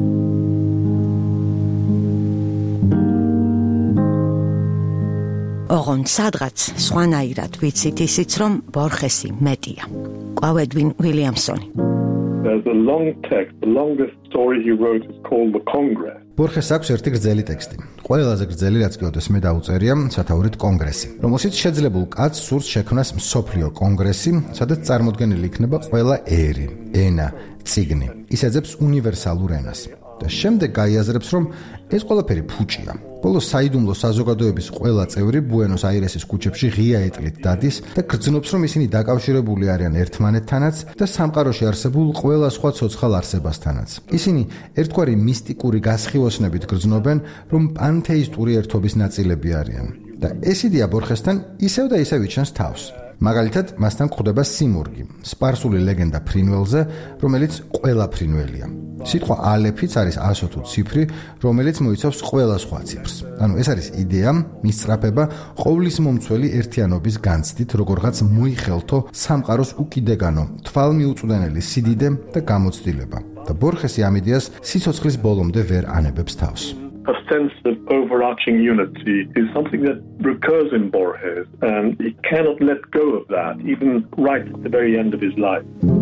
ოღონდ სადღაც სხვანაირად ვიცით ისიც, რომ ბორხესი მეტია. ყვავედვინ უილიამსონი. There's a long text, the longest story he wrote is called The Congress. ბორხეს აქვს ერთი გრძელი ტექსტი. ყველაზე გრძელი, რაც კი ოდესმე დაუწერია, სათაურით კონგრესი, რომელშიც შეძლებულ კაცს სურს შექმნას მსოფლიო კონგრესი, სადაც წარმოდგენილი იქნება ყველა ერი, ენა, წიგნი. ის ეძებს უნივერსალურ ენას. და შემდეგ გაიაზრებს, რომ ეს ყველაფერი ფუჭია. ბოლოს საიდუმლო საზოგადოების ყველა წევრი ბუენოს აირესის ქუჩებში ღია ეტლით დადის და გრძნობს, რომ ისინი დაკავშირებული არიან ერთმანეთთანაც და სამყაროში არსებულ ყველა სხვა ცოცხალ არსებასთანაც. ისინი ერთგვარი მისტიკური გასხივოსნებით გრძნობენ, რომ პანთეისტური ერთობის ნაწილები არიან. და ეს იდეა ბორხესთან ისევ და ისევ იჩენს თავს. მაგალითად, მასთან გვხვდება სიმურგი, სპარსული ლეგენდა ფრინველზე, რომელიც ყველა ფრინველია. სიტყვა ალეფიც არის ასო თუ ციფრი, რომელიც მოიცავს ყველა სხვა ციფრს. ანუ ეს არის იდეა, მისწრაფება ყოვლის მომცველი ერთიანობის განცდით, როგორღაც მოიხელთო სამყაროს უკიდეგანო, თვალმიუწვდენელი სიდიდე და გამოცდილება. და ბორხესი ამ იდეას სიცოცხლის ბოლომდე ვერ ანებებს თავს. A sense of overarching unity is something that recurs in Borges, and he cannot let go of that, even right at the very end of his life.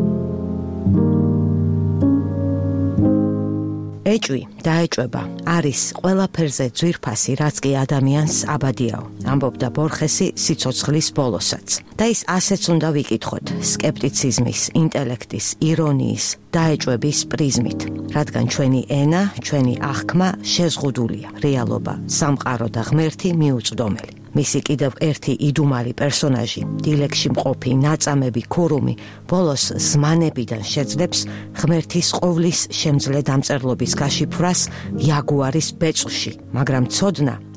ეჭვი დაეჭვება, არის ყველაფერზე ძვირფასი, რაც კი ადამიანს აბადიაო, ამბობდა ბორხესი სიცოცხლის ბოლოსაც. და ის ასეც უნდა ვიკითხოთ, სკეპტიციზმის, ინტელექტის, ირონიის, დაეჭვების პრიზმით, რადგან ჩვენი ენა, ჩვენი აღქმა შეზღუდულია, რეალობა, სამყარო და ღმერთი მიუწვდომელი. მისი კიდევ ერთი იდუმალი პერსონაჟი, დილეგში მყოფი, ნაწამები, ქურუმი, ბოლოს ზმანებიდან შეძლებს ღმერთის ყოვლის შემძლე დამწერლობის გაშიფვრას იაგუარის ბეწვში, მაგრამ ცოდნა,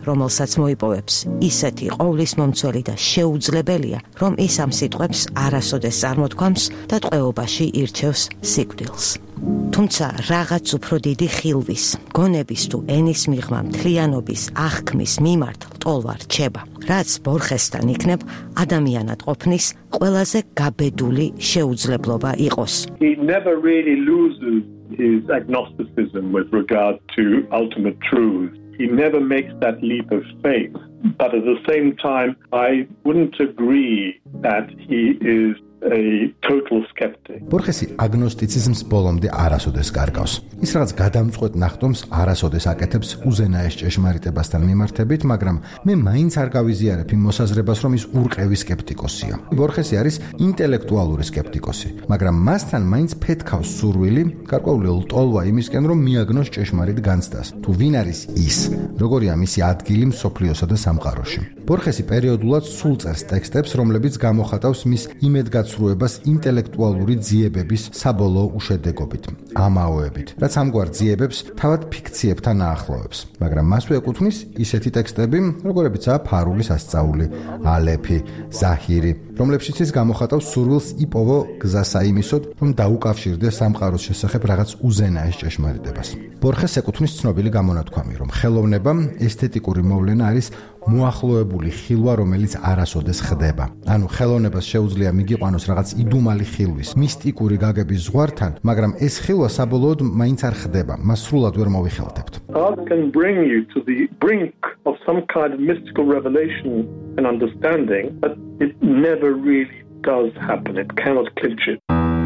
რომელსაც მოიპოვებს, ისეთი ყოვლის მომცველი და შეუძლებელია, რომ ის ამ სიტყვებს არასოდეს წარმოთქვამს და ტყვეობაში ირჩევს სიკვდილს. თუმცა რაღაც უფრო დიდი ხილვის, გონების თუ ენის მიღმა მთლიანობის აღქმის მიმართ ლტოლვა რჩება, რაც ბორხესთან იქნებ ადამიანად ყოფნის ყველაზე გაბედული შეუძლებლობა იყოს. He never really loses his agnosticism with regard to ultimate truth. He never makes that leap of faith. But at the same time, I wouldn't agree that he is a total skeptic. ბორხესი აგნოსტიციზმს ბოლომდე არასოდეს კარგავს. ის რაღაც გადამწყვეტ ნახტომს არასოდეს აკეთებს უზენაეს ჭეშმარიტებასთან მიმართებით, მაგრამ მე მაინც არ გავიზიარებ იმ მოსაზრებას, რომ ის ურყევი სკეპტიკოსია. ბორხესი არის ინტელექტუალური სკეპტიკოსი, მაგრამ მასთან მაინც ფეთქავს სურვილი, გარკვეული ლტოლვა იმისკენ, რომ მიაგნოს ჭეშმარიტ განცდას. თუ ვინ არის ის, როგორია მისი ადგილი მსოფლიოსა და სამყაროში. ბორხესი პერიოდულად სულ წერს ტექსტებს, რომლებიც გამოხატავს მის იმედგაცრუებას ინტელექტუალური ძიებების საბოლოო უშედეგობით, ამაოებით, რაც ამგვარ ძიებებს თავად ფიქციებთან აახლოვებს. მაგრამ მასვე ეკუთვნის ისეთი ტექსტები, როგორებიცაა ფარულის ასწაული, ალეფი, ზაჰირი, რომლებშიც ის გამოხატავს სურვილს იპოვო გზა საიმისოდ, რომ დაუკავშირდეს სამყაროს შესახებ რაღაც უზენაეს ჭეშმარიტებას. ბორხეს ეკუთვნის ცნობილი გამონათქვამი, რომ ხელოვნება ესთეტიკური მოვლენა არის მოახლოებული ხილვა, რომელიც არასოდეს ხდება. ანუ ხელოვნებას შეუძლია მიგიყვანოს რაღაც იდუმალი ხილვის, მისტიკური გაგების ზღვართან, მაგრამ ეს ხილვა საბოლოოდ მაინც არ ხდება, მას სრულად ვერ მოვიხელთებთ. Art can bring you to the brink of some kind of mystical revelation and understanding, but it never really does happen. It cannot clinch it.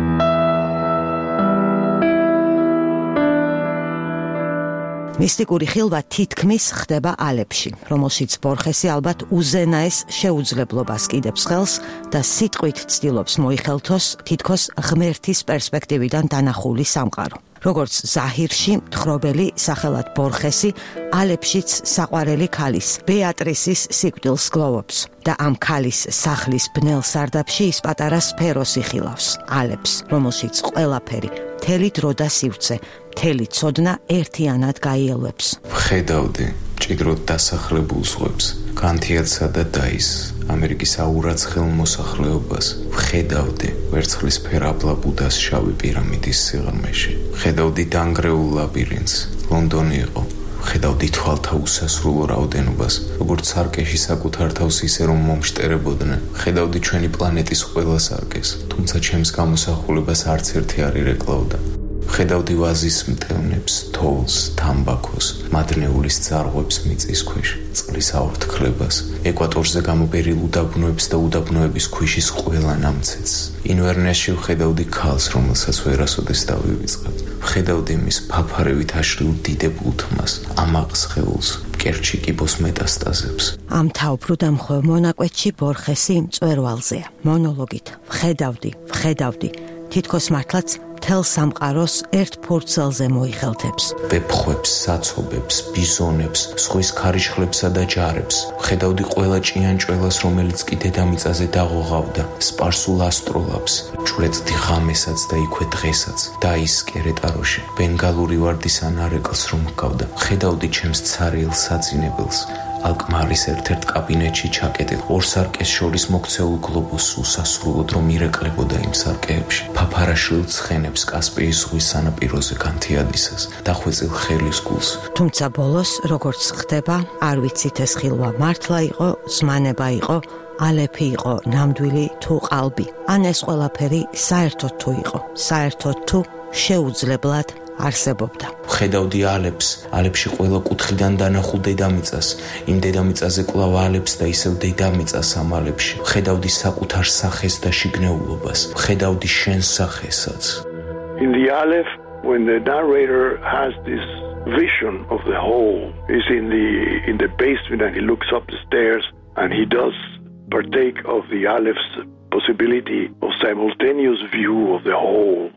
მისტიკური ხილვა თითქმის ხდება ალეფში, რომელშიც ბორხესი ალბათ უზენაეს შეუძლებლობას კიდებს ხელს და სიტყვით ცდილობს მოიხელთოს თითქოს ღმერთის პერსპექტივიდან დანახული სამყარო. როგორც ზაჰირში მთხრობელი სახელად ბორხესი ალეფშიც საყვარელი ქალის ბეატრისის სიკვდილს გლოვობს და ამ ქალის სახლის ბნელ სარდაფში ის პატარა სფეროს იხილავს, ალეფს, რომელშიც ყველაფერი, მთელი დრო და სივრცე, მთელი ცოდნა ერთიანად გაიელვებს. ვხედავდი მჭიდროდ დასახლებულ ზღვებს, განთიადსა და დაის, ამერიკის აურაც ხელმოსახლეობას. ვხედავდი ვერცხლის ფერაბლა ბუდას შავი პირამიდის სიღრმეში. ვხედავდი დანგრეულ ლაბირინთს, ლონდონი იყო. ვხედავდი თვალთა უსასრულო რაოდენობას, როგორც სარკეში საკუთარ თავს ისე რომ მომშტერებოდნენ. ვხედავდი ჩვენი პლანეტის ყველა სარკეს, თუმცა ჩემს გამოსახულებას არც ერთი არ ირეკლავდა. ვხედავდი ვაზის მტევნებს, თოვლს, თამბაქოს, მადნეულის ძარღვებს მიწის ქვეშ, წყლის აორთქლებას, ეკვატორზე გამობერილ უდაბნოებს და უდაბნოების ქვიშის ყველა ნამცეცს. ინვერნესში ვხედავდი ქალს, რომელსაც ვერასოდეს დავივიწყებთ. ვხედავდი მის ფაფარევით აშლილ დიდებულ თმას, ამაყ სხეულს, მკერდში კიბოს მეტასტაზებს. ამ თავბრუ დამხვევ მონაკვეთში ბორხესი მწვერვალზეა. მონოლოგით ვხედავდი, ვხედავდი, თითქოს მართლაც მთელ სამყაროს ერთ ფურცელზე მოიხელთებს. ვეფხვებს, საცობებს, ბიზონებს, ზღვის ქარიშხლებსა და ჯარებს. ვხედავდი ყველა ჭიანჭველას, რომელიც კი დედამიწაზე დაღოღავდა, სპარსულ ასტროლაბს, ჭვრეთდი ღამესაც და იქვე დღესაც, და ის კერეტაროში, ბენგალური ვარდის ანარეკლს რომ ჰგავდა. ვხედავდი ჩემს ცარიელ საძინებელს, ალკმარის ერთ-ერთ კაბინეტში ჩაკეტილ ორ სარკეს შორის მოქცეულ გლობუსს უსასრულოდ რომ ირეკლებოდა იმ სარკეებში, ფაფარაშვილ ცხენებს კასპიის ზღვის სანაპიროზე განთიადისას, დახვეწილ ხელის გულს. თუმცა ბოლოს, როგორც ხდება, არ ვიცით ეს ხილვა მართლა იყო, ზმანება იყო, ალეფი იყო, ნამდვილი თუ ყალბი. ან ეს ყველაფერი საერთოდ თუ იყო, საერთოდ თუ შეუძლებლად არსებობდა. ვხედავდი ალეფს, ალეფში ყველა კუთხიდან დანახულ დედამიწას, იმ დედამიწაზე კვლავ ალეფს და ისევ დედამიწას ამ ალეფში. ვხედავდი საკუთარ სახეს და შიგნეულობას, ვხედავდი შენს სახესაც. In the Aleph, when the narrator has this vision of the whole, is in the in the basement and he looks up the stairs and he does partake of the Aleph's possibility of simultaneous view of the whole.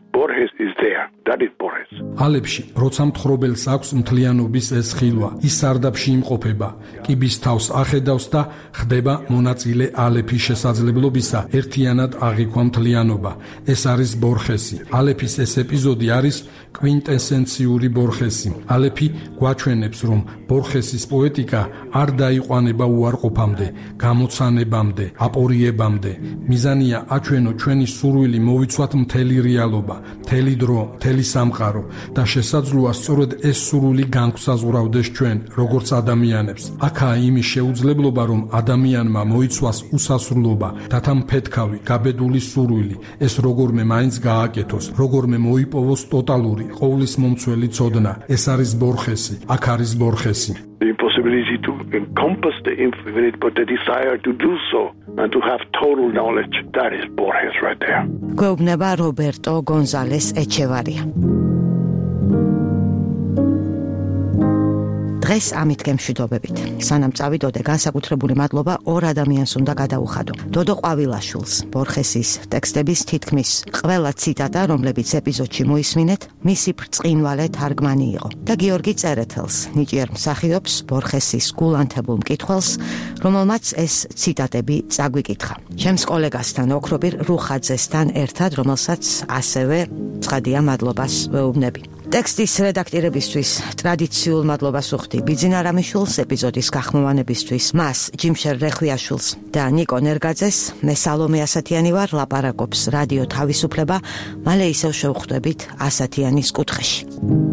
Borges is there. That is Borges. ალეფში, როცა მთხრობელს აქვს მთლიანობის ეს ხილვა, ის სარდაფში იმყოფება, კიბის თავს ახედავს და ხდება მონაწილე ალეფის შესაძლებლობისა ერთიანად აღიქვა მთლიანობა. ეს არის ბორხესი. ალეფის ეს ეპიზოდი არის კვინტესენციური ბორხესი. ალეფი გვაჩვენებს, რომ ბორხესის პოეტიკა არ დაიყვანება უარყოფამდე, გამოცანებამდე, აპორიებამდე. მიზანია აჩვენო ჩვენი სურვილი მოვიცვათ მთელი რეალობა, მთელი დრო, მთელი სამყარო და შესაძლოა სწორედ ეს სურვილი განგვსაზღვრავდეს ჩვენ, როგორც ადამიანებს. აქაა იმის შეუძლებლობა, რომ ადამიანმა მოიცვას უსასრულობა, დათამფეთქავი, გაბედული სურვილი, ეს როგორმე მაინც გააკეთოს, როგორმე მოიპოვოს ტოტალური, ყოვლის მომცველი ცოდნა. ეს არის ბორხესი, აქ არის ბორხესი. The impossibility to encompass the infinite, but the desire to do so and to have total knowledge. That is Borges right there. გვეუბნება რობერტო გონზალეს ეჩევარია. დღეს ამით გემშვიდობებით. სანამ წავიდოდე, განსაკუთრებული მადლობა ორ ადამიანს უნდა გადაუხადო. დოდო ყვავილაშვილს, ბორხესის ტექსტების თითქმის ყველა ციტატა, რომლებიც ეპიზოდში მოისმინეთ, მისი ბრწყინვალე თარგმანი იყო. და გიორგი წერეთელს, ნიჭიერ მსახიობს, ბორხესის გულანთებულ მკითხველს, რომელმაც ეს ციტატები წაგვიკითხა. ჩემს კოლეგასთან, ოქრობირ რუხაძესთან ერთად, რომელსაც ასევე ცხადია მადლობას ვეუბნები. ტექსტის რედაქტირებისთვის ტრადიციულ მადლობას უხდი ბიძინა რამიშვილს, ეპიზოდის გახმოვანებისთვის მას, ჯიმშერ რეხვიაშვილს და ნიკო ნერგაძეს. მე სალომე ასათიანი ვარ, ლაპარაკობს რადიო თავისუფლება. მალე ისევ შევხვდებით ასათიანის კუთხეში.